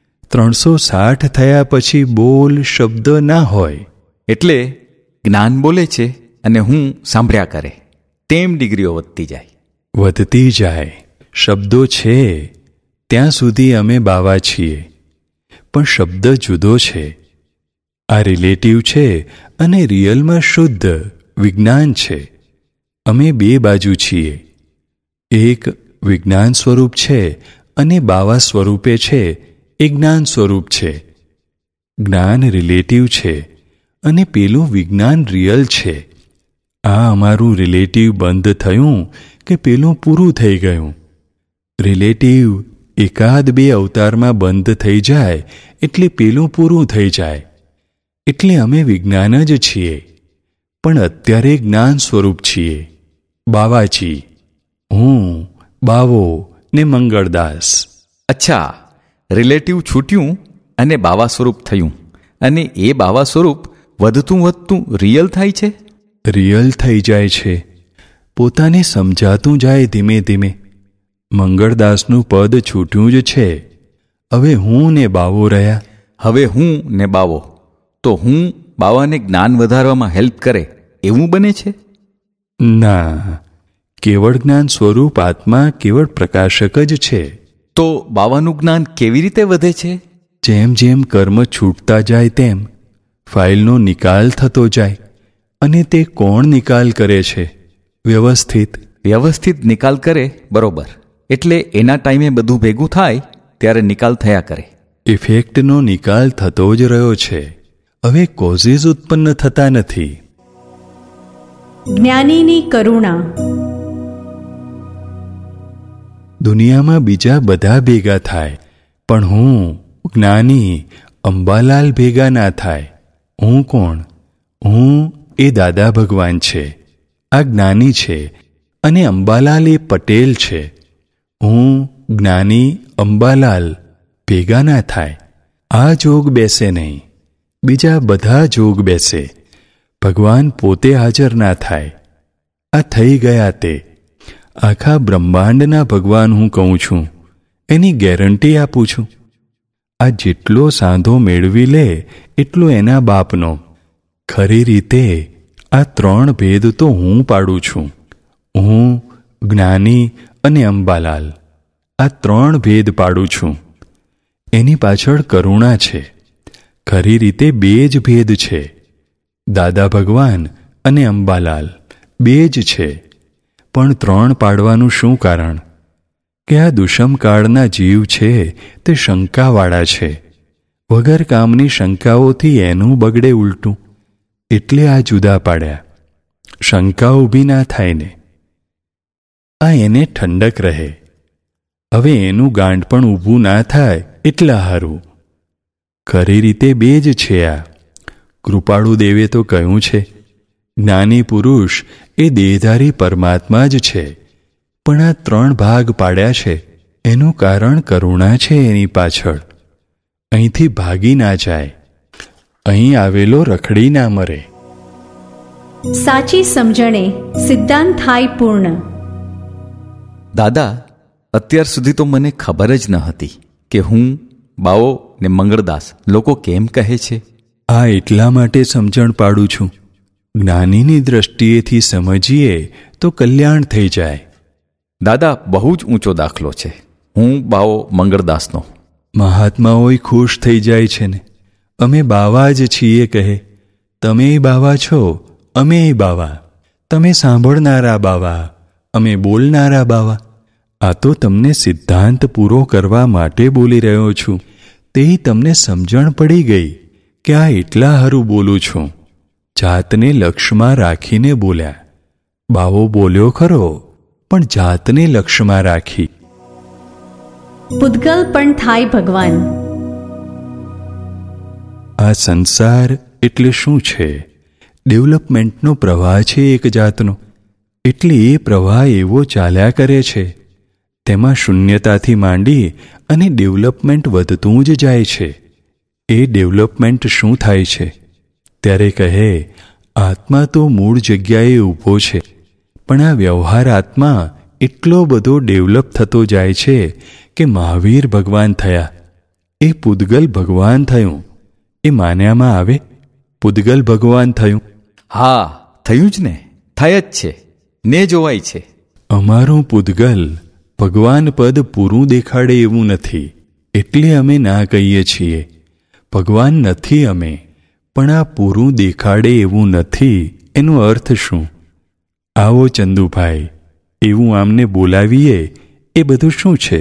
360 થયા પછી બોલ શબ્દ ના હોય. એટલે જ્ઞાન બોલે છે અને હું સાંભળ્યા કરે, તેમ ડિગ્રીઓ વધતી જાય. વધતી જાય. શબ્દો છે ત્યાં સુધી અમે બાવા છીએ, પણ શબ્દ જુદો છે. આ રિલેટિવ છે અને રિયલમાં શુદ્ધ વિજ્ઞાન છે. અમે બે બાજુ છીએ. એક વિજ્ઞાન સ્વરૂપ છે અને બાવા સ્વરૂપે છે એ જ્ઞાન સ્વરૂપ છે. જ્ઞાન રિલેટિવ છે અને પેલું વિજ્ઞાન રિયલ છે. આ અમારું રિલેટિવ બંધ થયું કે પેલું પૂરું થઈ ગયું. રિલેટિવ એકાદ બે અવતારમાં બંધ થઈ જાય એટલે પેલું પૂરું થઈ જાય. એટલે અમે વિજ્ઞાન જ છીએ, પણ અત્યારે જ્ઞાન સ્વરૂપ છીએ. બાવાજી, હું, બાવો ને મંગળદાસ. અચ્છા, રિલેટિવ છૂટ્યું અને બાવા સ્વરૂપ થયું, અને એ બાવા સ્વરૂપ વધતું વધતું રિયલ થાય છે. રિયલ થઈ જાય છે, પોતાને સમજાતું જાય ધીમે ધીમે. મંગળદાસનું પદ છૂટ્યું જ છે. હવે હું ને બાવો રહ્યા. હવે હું ને બાવો, તો હું બાવાને જ્ઞાન વધારવામાં હેલ્પ કરે એવું બને છે? ના, કેવળ જ્ઞાન સ્વરૂપ આત્મા કેવળ પ્રકાશક જ છે. તો બાવાનું જ્ઞાન કેવી રીતે વધે છે? જેમ જેમ કર્મ છૂટતા જાય તેમ ફાઇલનો નિકાલ થતો જાય. અને તે કોણ નિકાલ કરે છે? વ્યવસ્થિત નિકાલ કરે, બરોબર. એટલે એના ટાઈમે બધું ભેગું થાય ત્યારે નિકાલ થયા કરે. ઇફેક્ટનો નિકાલ થતો જ રહ્યો છે. હવે કોઝિસ ઉત્પન્ન થતા નથી. જ્ઞાનીની કરુણા. દુનિયામાં બીજા બધા ભેગા થાય, પણ હું જ્ઞાની અંબાલાલ ભેગા ના થાય. હું કોણ? હું એ દાદા ભગવાન છે. આ જ્ઞાની છે અને અંબાલાલ એ પટેલ છે. હું જ્ઞાની અંબાલાલ ભેગા ના થાય. આ જોગ બેસે નહીં, બીજા બધા જોગ બેસે. ભગવાન પોતે હાજર ના થાય. આ થઈ ગયા તે. આખા બ્રહ્માંડના ભગવાન હું કહું છું, એની ગેરંટી આપું છું. આ જેટલો સાંધો મેળવી લે એટલો એના બાપનો. ખરી રીતે આ ત્રણ ભેદ તો હું પાડું છું. હું, જ્ઞાની અને અંબાલાલ, આ ત્રણ ભેદ પાડું છું. એની પાછળ કરુણા છે. ખરી રીતે બે જ ભેદ છે. દાદા ભગવાન અને અંબાલાલ બે જ છે, પણ ત્રણ પાડવાનું શું કારણ? કે આ દુષમકાળના જીવ છે તે શંકાવાળા છે. વગર કામની શંકાઓથી એનું બગડે ઉલટું. એટલે આ જુદા પાડ્યા. શંકા ઊભી ના થાય ને. આ એને ઠંડક રહે. હવે એનું ગાંઠ પણ ઊભું ના થાય એટલા હારું. ખરી રીતે બે જ છે આ. કૃપાળુ દેવે તો કહ્યું છે, જ્ઞાની પુરુષ એ દેહધારી પરમાત્મા જ છે. પણ આ ત્રણ ભાગ પાડ્યા છે એનું કારણ કરુણા છે એની પાછળ. અહીંથી ભાગી ના જાય. અહીં આવેલો રખડી ના મરે. સાચી સમજણે સિદ્ધાંત થાય પૂર્ણ. દાદા, અત્યાર સુધી તો મને ખબર જ ન હતી કે હું, બાવો ને મંગળદાસ લોકો કેમ કહે છે. આ એટલા માટે સમજણ પાડું છું. જ્ઞાનીની દ્રષ્ટિએથી સમજીએ તો કલ્યાણ થઈ જાય. દાદા, બહુ જ ઊંચો દાખલો છે. હું બાવો મંગળદાસનો. મહાત્માઓય ખુશ થઈ જાય છે ને. અમે બાવા જ છીએ કહે. તમે બાવા છો, અમે બાવા. તમે સાંભળનારા બાવા, અમે બોલનારા બાવા. આ તો તમને સિદ્ધાંત પૂરો કરવા માટે બોલી રહ્યો છું. તે તમને સમજણ પડી ગઈ કે આ એટલા હારું બોલું છું. જાતને લક્ષ્યમાં રાખીને બોલ્યા. બાવો બોલ્યો ખરો, પણ જાતને લક્ષ્યમાં રાખી. પૂતગલ પણ થાય ભગવાન. આ સંસાર એટલે શું છે? ડેવલપમેન્ટનો પ્રવાહ છે એક જાતનો. એટલે એ પ્રવાહ એવો ચાલ્યા કરે છે. તેમાં શૂન્યતાથી માંડી અને ડેવલપમેન્ટ વધતું જ જાય છે. એ ડેવલપમેન્ટ શું થાય છે? ત્યારે કહે, આત્મા તો મૂળ જગ્યાએ ઊભો છે, પણ આ વ્યવહાર આત્મા એટલો બધો ડેવલપ થતો જાય છે કે મહાવીર ભગવાન થયા, એ પૂદગલ ભગવાન થયું. એ માન્યામાં આવે? પૂદગલ ભગવાન થયું. હા, થયું જ ને, થાય જ છે ને, જોવાય છે. અમારું પૂદગલ ભગવાન પદ પૂરું દેખાડે એવું નથી, એટલે અમે ના કહીએ છીએ. ભગવાન નથી અમે, પણ આ પૂરું દેખાડે એવું નથી, એનો અર્થ શું? આવો ચંદુભાઈ, એવું આમને બોલાવીએ એ બધું શું છે?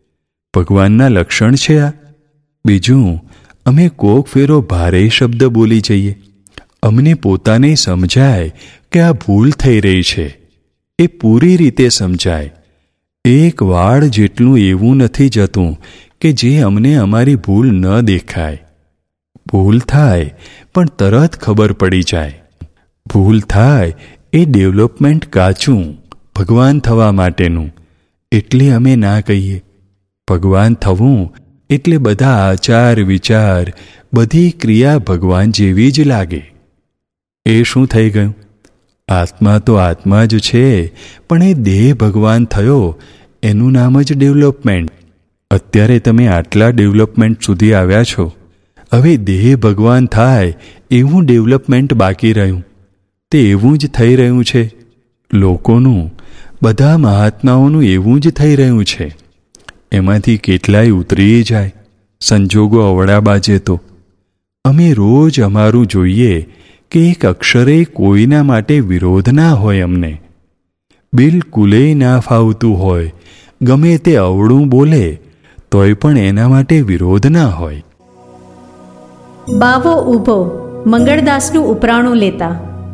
ભગવાનના લક્ષણ છે આ? બીજું, અમે કોક ફેરો ભારે શબ્દ બોલી જઈએ. અમને પોતાને સમજાય કે આ ભૂલ થઈ રહી છે, એ પૂરી રીતે સમજાય. એક વાળ જેટલું એવું નથી જતું કે જે અમને અમારી ભૂલ ન દેખાય. ભૂલ થાય પણ તરત ખબર પડી જાય. ભૂલ થાય એ ડેવલપમેન્ટ કાચું ભગવાન થવા માટેનું, એટલે અમે ના કહીએ. ભગવાન થવું એટલે બધા આચાર વિચાર, બધી ક્રિયા ભગવાન જેવી જ લાગે. એ શું થઈ ગયું? આત્મા તો આત્મા જ છે, પણ એ દેહ ભગવાન થયો, એનું નામ જ ડેવલપમેન્ટ. અત્યારે તમે આટલા ડેવલપમેન્ટ સુધી આવ્યા છો, હવે દેહ ભગવાન થાય એવું ડેવલપમેન્ટ બાકી રહ્યું. તે એવું જ થઈ રહ્યું છે. લોકોનું, બધા મહાત્માઓનું એવું જ થઈ રહ્યું છે. એમાંથી કેટલાય ઉતરી જાય, સંજોગો અવળા બાજે તો. અમે રોજ અમારું જોઈએ કે એક અક્ષરે કોઈના માટે વિરોધ ના હોય. અમને બિલકુલે ના ફાવતું હોય, ગમે તે અવળું બોલે તોય પણ એના માટે વિરોધ ના હોય. બાવો ઊભો મંગળદાસનું ઉપરાણું લેતા.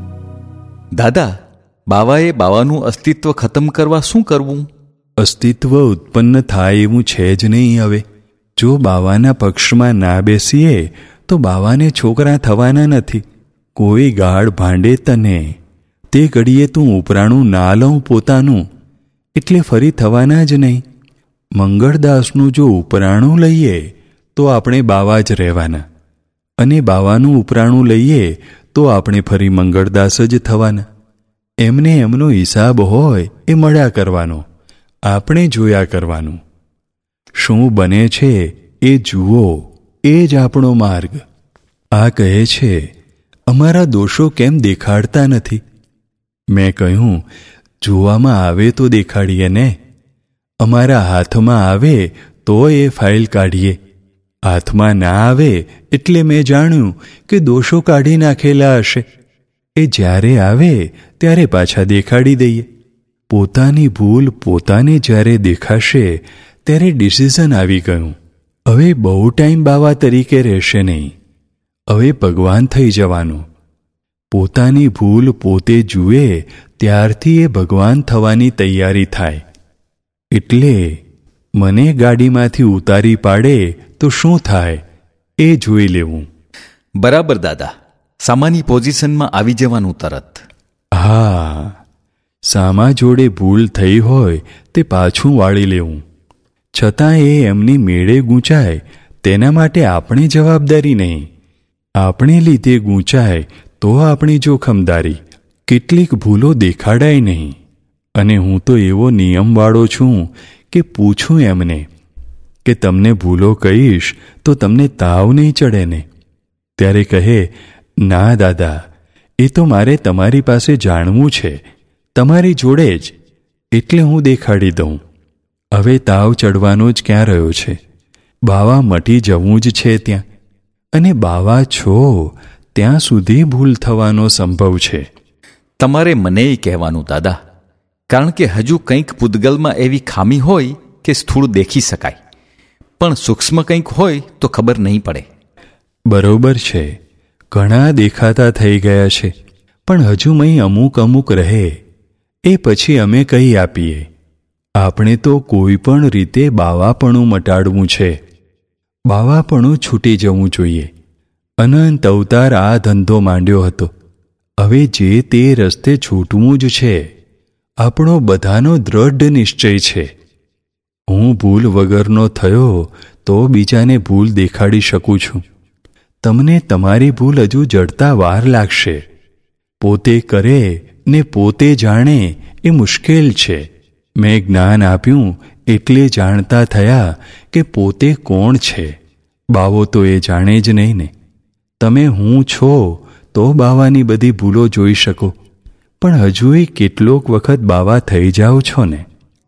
દાદા, બાવાએ બાવાનું અસ્તિત્વ ખતમ કરવા શું કરવું? અસ્તિત્વ ઉત્પન્ન થાય એવું છે જ નહીં. હવે જો બાવાના પક્ષમાં ના બેસીએ તો બાવાને છોકરા થવાના નથી. કોઈ ગાળ ભાંડે તને, તે ઘડીએ તું ઉપરાણું ના લઉં પોતાનું, એટલે ફરી થવાના જ નહીં. મંગળદાસનું જો ઉપરાણું લઈએ તો આપણે બાવા જ રહેવાના, અને બાવાનું ઉપરાણું લઈએ તો આપણે ફરી મંગળદાસ જ થવાના. એમને એમનો હિસાબ હોય એ મળ્યા કરવાનો, આપણે જોયા કરવાનું. શું બને છે એ જુઓ, એ જ આપણો માર્ગ. આ કહે છે, અમારા દોષો કેમ દેખાડતા નથી? મેં કહ્યું, જોવામાં આવે તો દેખાડીએ ને. અમારા હાથમાં આવે તો એ ફાઇલ કાઢીએ. હાથમાં ના આવે એટલે મેં જાણ્યું કે દોષો કાઢી નાખેલા હશે. એ જ્યારે આવે ત્યારે પાછા દેખાડી દઈએ. પોતાની ભૂલ પોતાને જ્યારે દેખાશે ત્યારે ડિસિઝન આવી ગયું. હવે બહુ ટાઈમ બાવા તરીકે રહેશે નહીં, હવે ભગવાન થઈ જવાનું. પોતાની ભૂલ પોતે જુએ ત્યારથી એ ભગવાન થવાની તૈયારી થાય. એટલે મને ગાડીમાંથી ઉતારી પાડે તો શું થાય એ જોઈ લેવું. બરાબર દાદા, સામાની પોઝિશનમાં આવી જવાનું તરત. હા, સામા જોડે ભૂલ થઈ હોય તે પાછું વાળી લેવું. છતાં એ એમની મેળે ગૂંચાય તેના માટે આપણી જવાબદારી નહીં. આપણે લીધે ગૂંચાય તો આપણી જોખમદારી. કેટલીક ભૂલો દેખાડાય નહીં. અને હું તો એવો નિયમવાળો છું કે પૂછું એમને કે તમને ભૂલો કહીશ તો તમને તાવ નહીં ચડે ને? ત્યારે કહે, ના દાદા, એ તો મારે તમારી પાસે જાણવું છે, તમારી જોડે જ, એટલે હું દેખાડી દઉં. હવે તાવ ચડવાનો જ ક્યાં રહ્યો છે? બાવા મટી જવું જ છે ત્યાં. અને બાવા છો ત્યાં સુધી ભૂલ થવાનો સંભવ છે. તમારે મને કહેવાનું દાદા, કારણ કે હજુ કંઈક પૂદગલમાં એવી ખામી હોય કે સ્થૂળ દેખી શકાય, પણ સૂક્ષ્મ કંઈક હોય તો ખબર નહીં પડે. બરોબર છે, ઘણા દેખાતા થઈ ગયા છે, પણ હજુ મય અમુક અમુક રહે, એ પછી અમે કહી આપીએ. આપણે તો કોઈ પણ રીતે બાવાપણું મટાડવું છે. બાવાપણું છૂટી જવું જોઈએ. અનંત અવતાર આ ધંધો માંડ્યો હતો. હવે જે તે રસ્તે છૂટવું જ છે. આપણો બધાનો દ્રઢ નિશ્ચય છે. હું ભૂલ વગરનો થયો તો બીજાને ભૂલ દેખાડી શકું છું. તમને તમારી ભૂલ હજુ જડતા વાર લાગશે. પોતે કરે ને પોતે જાણે એ મુશ્કેલ છે. મેં જ્ઞાન આપ્યું એટલે જાણતા થયા કે પોતે કોણ છે. બાવો તો એ જાણે જ નહીં ને. તમે હું છો તો બાવાની બધી ભૂલો જોઈ શકો, પણ હજુય કેટલોક વખત બાવા થઈ જાઓ છો ને.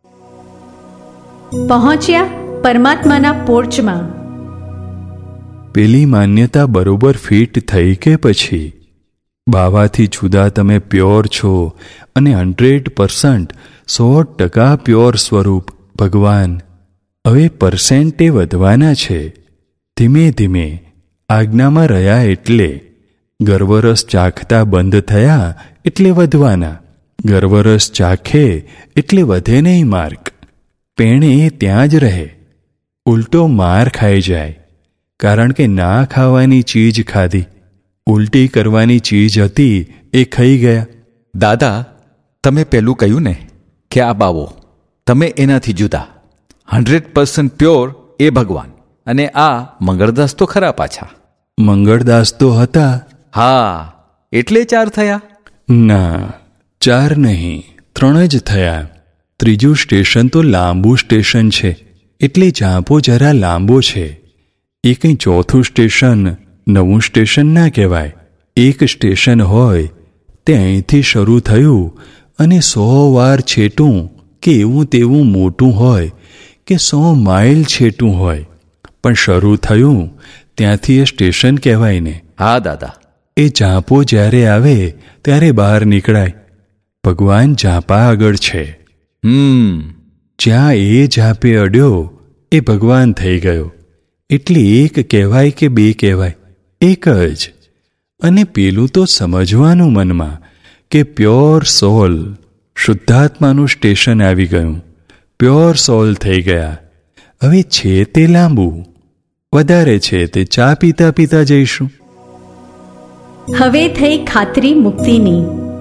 પહોંચ્યા પરમાત્માના પોર્ચમાં. પેલી માન્યતા બરોબર ફિટ થઈ કે પછી? બાવાથી જુદા તમે પ્યોર છો અને 100% 100% પ્યોર સ્વરૂપ ભગવાન. હવે પરસેન્ટે વધવાના છે. ધીમે ધીમે આજ્ઞામાં રહ્યા એટલે. ગર્વરસ ચાખતા બંધ થયા એટલે વધવાના. ગર્વરસ ચાખે એટલે વધે નહીં માર્ક. પેણે ત્યાં જ રહે. ઉલટો માર ખાઈ જાય, કારણ કે ના ખાવાની ચીજ ખાધી. ઉલટી કરવાની ચીજ હતી એ ખાઈ ગયા. દાદા, તમે પેલું કહ્યું ને કે આ બાવો, તમે એનાથી જુદા 100% પ્યોર એ ભગવાન, અને આ મંગળદાસ તો ખરા પાછા. મંગળદાસ તો હતા. હા, એટલે 4 થયા? ના, 4 નહીં, 3 જ થયા. ત્રીજું સ્ટેશન તો લાંબુ સ્ટેશન છે, એટલે જાંપો જરા લાંબો છે. એ કંઈ ચોથું સ્ટેશન 9મું સ્ટેશન ના કહેવાય. એક સ્ટેશન હોય તે અહીંથી શરૂ થયું અને 100 વાર છેટું કે એવું તેવું મોટું હોય કે 100 માઇલ છેટું હોય, પણ શરૂ થયું ત્યાંથી એ સ્ટેશન કહેવાય ને. હા દાદા. એ જાંપો જ્યારે આવે ત્યારે બહાર નીકળાય. ભગવાન જાંપા આગળ છે. જ્યાં એ જાપે અડ્યો એ ભગવાન થઈ ગયો. એટલે એક કહેવાય કે 2 કહેવાય? એક જ. અને પેલું તો સમજવાનું મનમાં કે પ્યોર સોલ, શુદ્ધાત્માનું સ્ટેશન આવી ગયું. પ્યોર સોલ થઈ ગયા. હવે છે તે લાંબુ, વધારે છે તે ચા પીતા પીતા જઈશું. હવે થઈ ખાતરી મુક્તિની.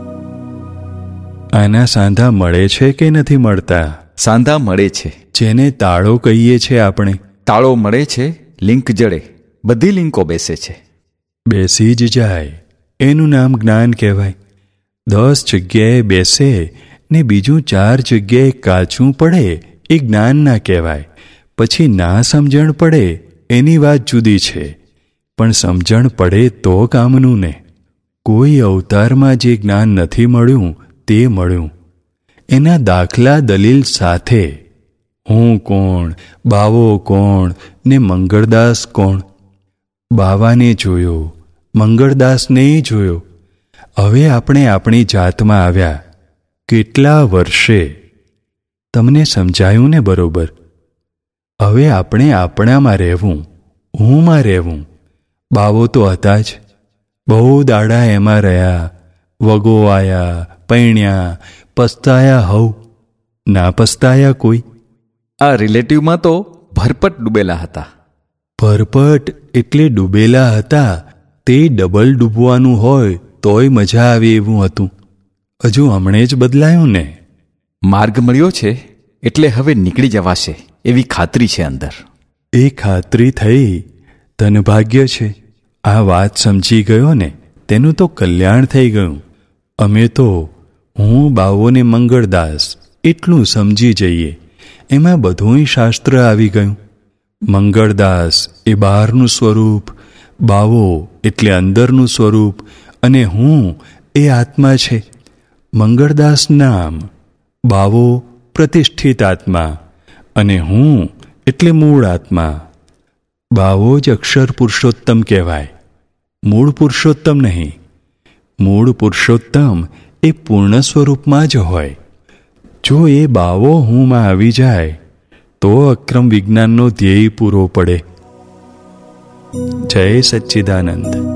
આના સાંધા મળે છે કે નથી મળતા? સાંધા મળે છે. જેને તાળો કહીએ છે આપણે. તાળો મળે છે, લિંક જડે, બધી લિંકો બેસે છે. બેસી જ જાય એનું નામ જ્ઞાન કહેવાય. 10 જગ્યાએ બેસે ને બીજું 4 જગ્યાએ કાચું પડે એ જ્ઞાન ના કહેવાય. પછી ના સમજણ પડે એની વાત જુદી છે, પણ સમજણ પડે તો કામનું ને. કોઈ અવતારમાં જે જ્ઞાન નથી મળ્યું તે મળ્યું. એના દાખલા દલીલ સાથે. હું કોણ, બાવો કોણ ને મંગળદાસ કોણ? બાવાને જોયો, મંગળદાસને જોયો. હવે આપણે આપણી જાતમાં આવ્યા. કેટલા વર્ષે? તમને સમજાયું ને બરોબર? હવે આપણે આપણામાં રહેવું, હુંમાં રહેવું. બાવો તો હતા જ. બહુ દાડા એમાં રહ્યા. વગો આયા, પૈણ્યા, પસ્તાયા હવ. ના પસ્તાયા કોઈ? આ રિલેટિવમાં તો ભરપટ ડૂબેલા હતા. ભરપટ એટલે ડૂબેલા હતા. તે ડબલ ડૂબવાનું હોય તોય મજા આવે એવું હતું. હજુ હમણે જ બદલાયું ને. માર્ગ મળ્યો છે એટલે હવે નીકળી જવાશે એવી ખાતરી છે અંદર. એ ખાતરી થઈ. ધનભાગ્ય છે. આ વાત સમજી ગયો ને તેનું તો કલ્યાણ થઈ ગયું. અમે તો હું, બાવો ને મંગળદાસ એટલું સમજી જઈએ, એમાં બધુંય શાસ્ત્ર આવી ગયું. મંગળદાસ એ બહારનું સ્વરૂપ, બાવો એટલે અંદરનું સ્વરૂપ, અને હું એ આત્મા છે. મંગળદાસ નામ, બાવો પ્રતિષ્ઠિત આત્મા, અને હું એટલે મૂળ આત્મા. બાવો જ અક્ષર પુરુષોત્તમ કહેવાય, મૂળ પુરુષોત્તમ નહીં. મૂળ પુરુષોત્તમ એ પૂર્ણ સ્વરૂપમાં જ હોય. જો એ બાવો હુંમાં આવી જાય તો અક્રમ વિજ્ઞાનનો ધ્યેય પૂરો પડે. જય સચ્ચિદાનંદ.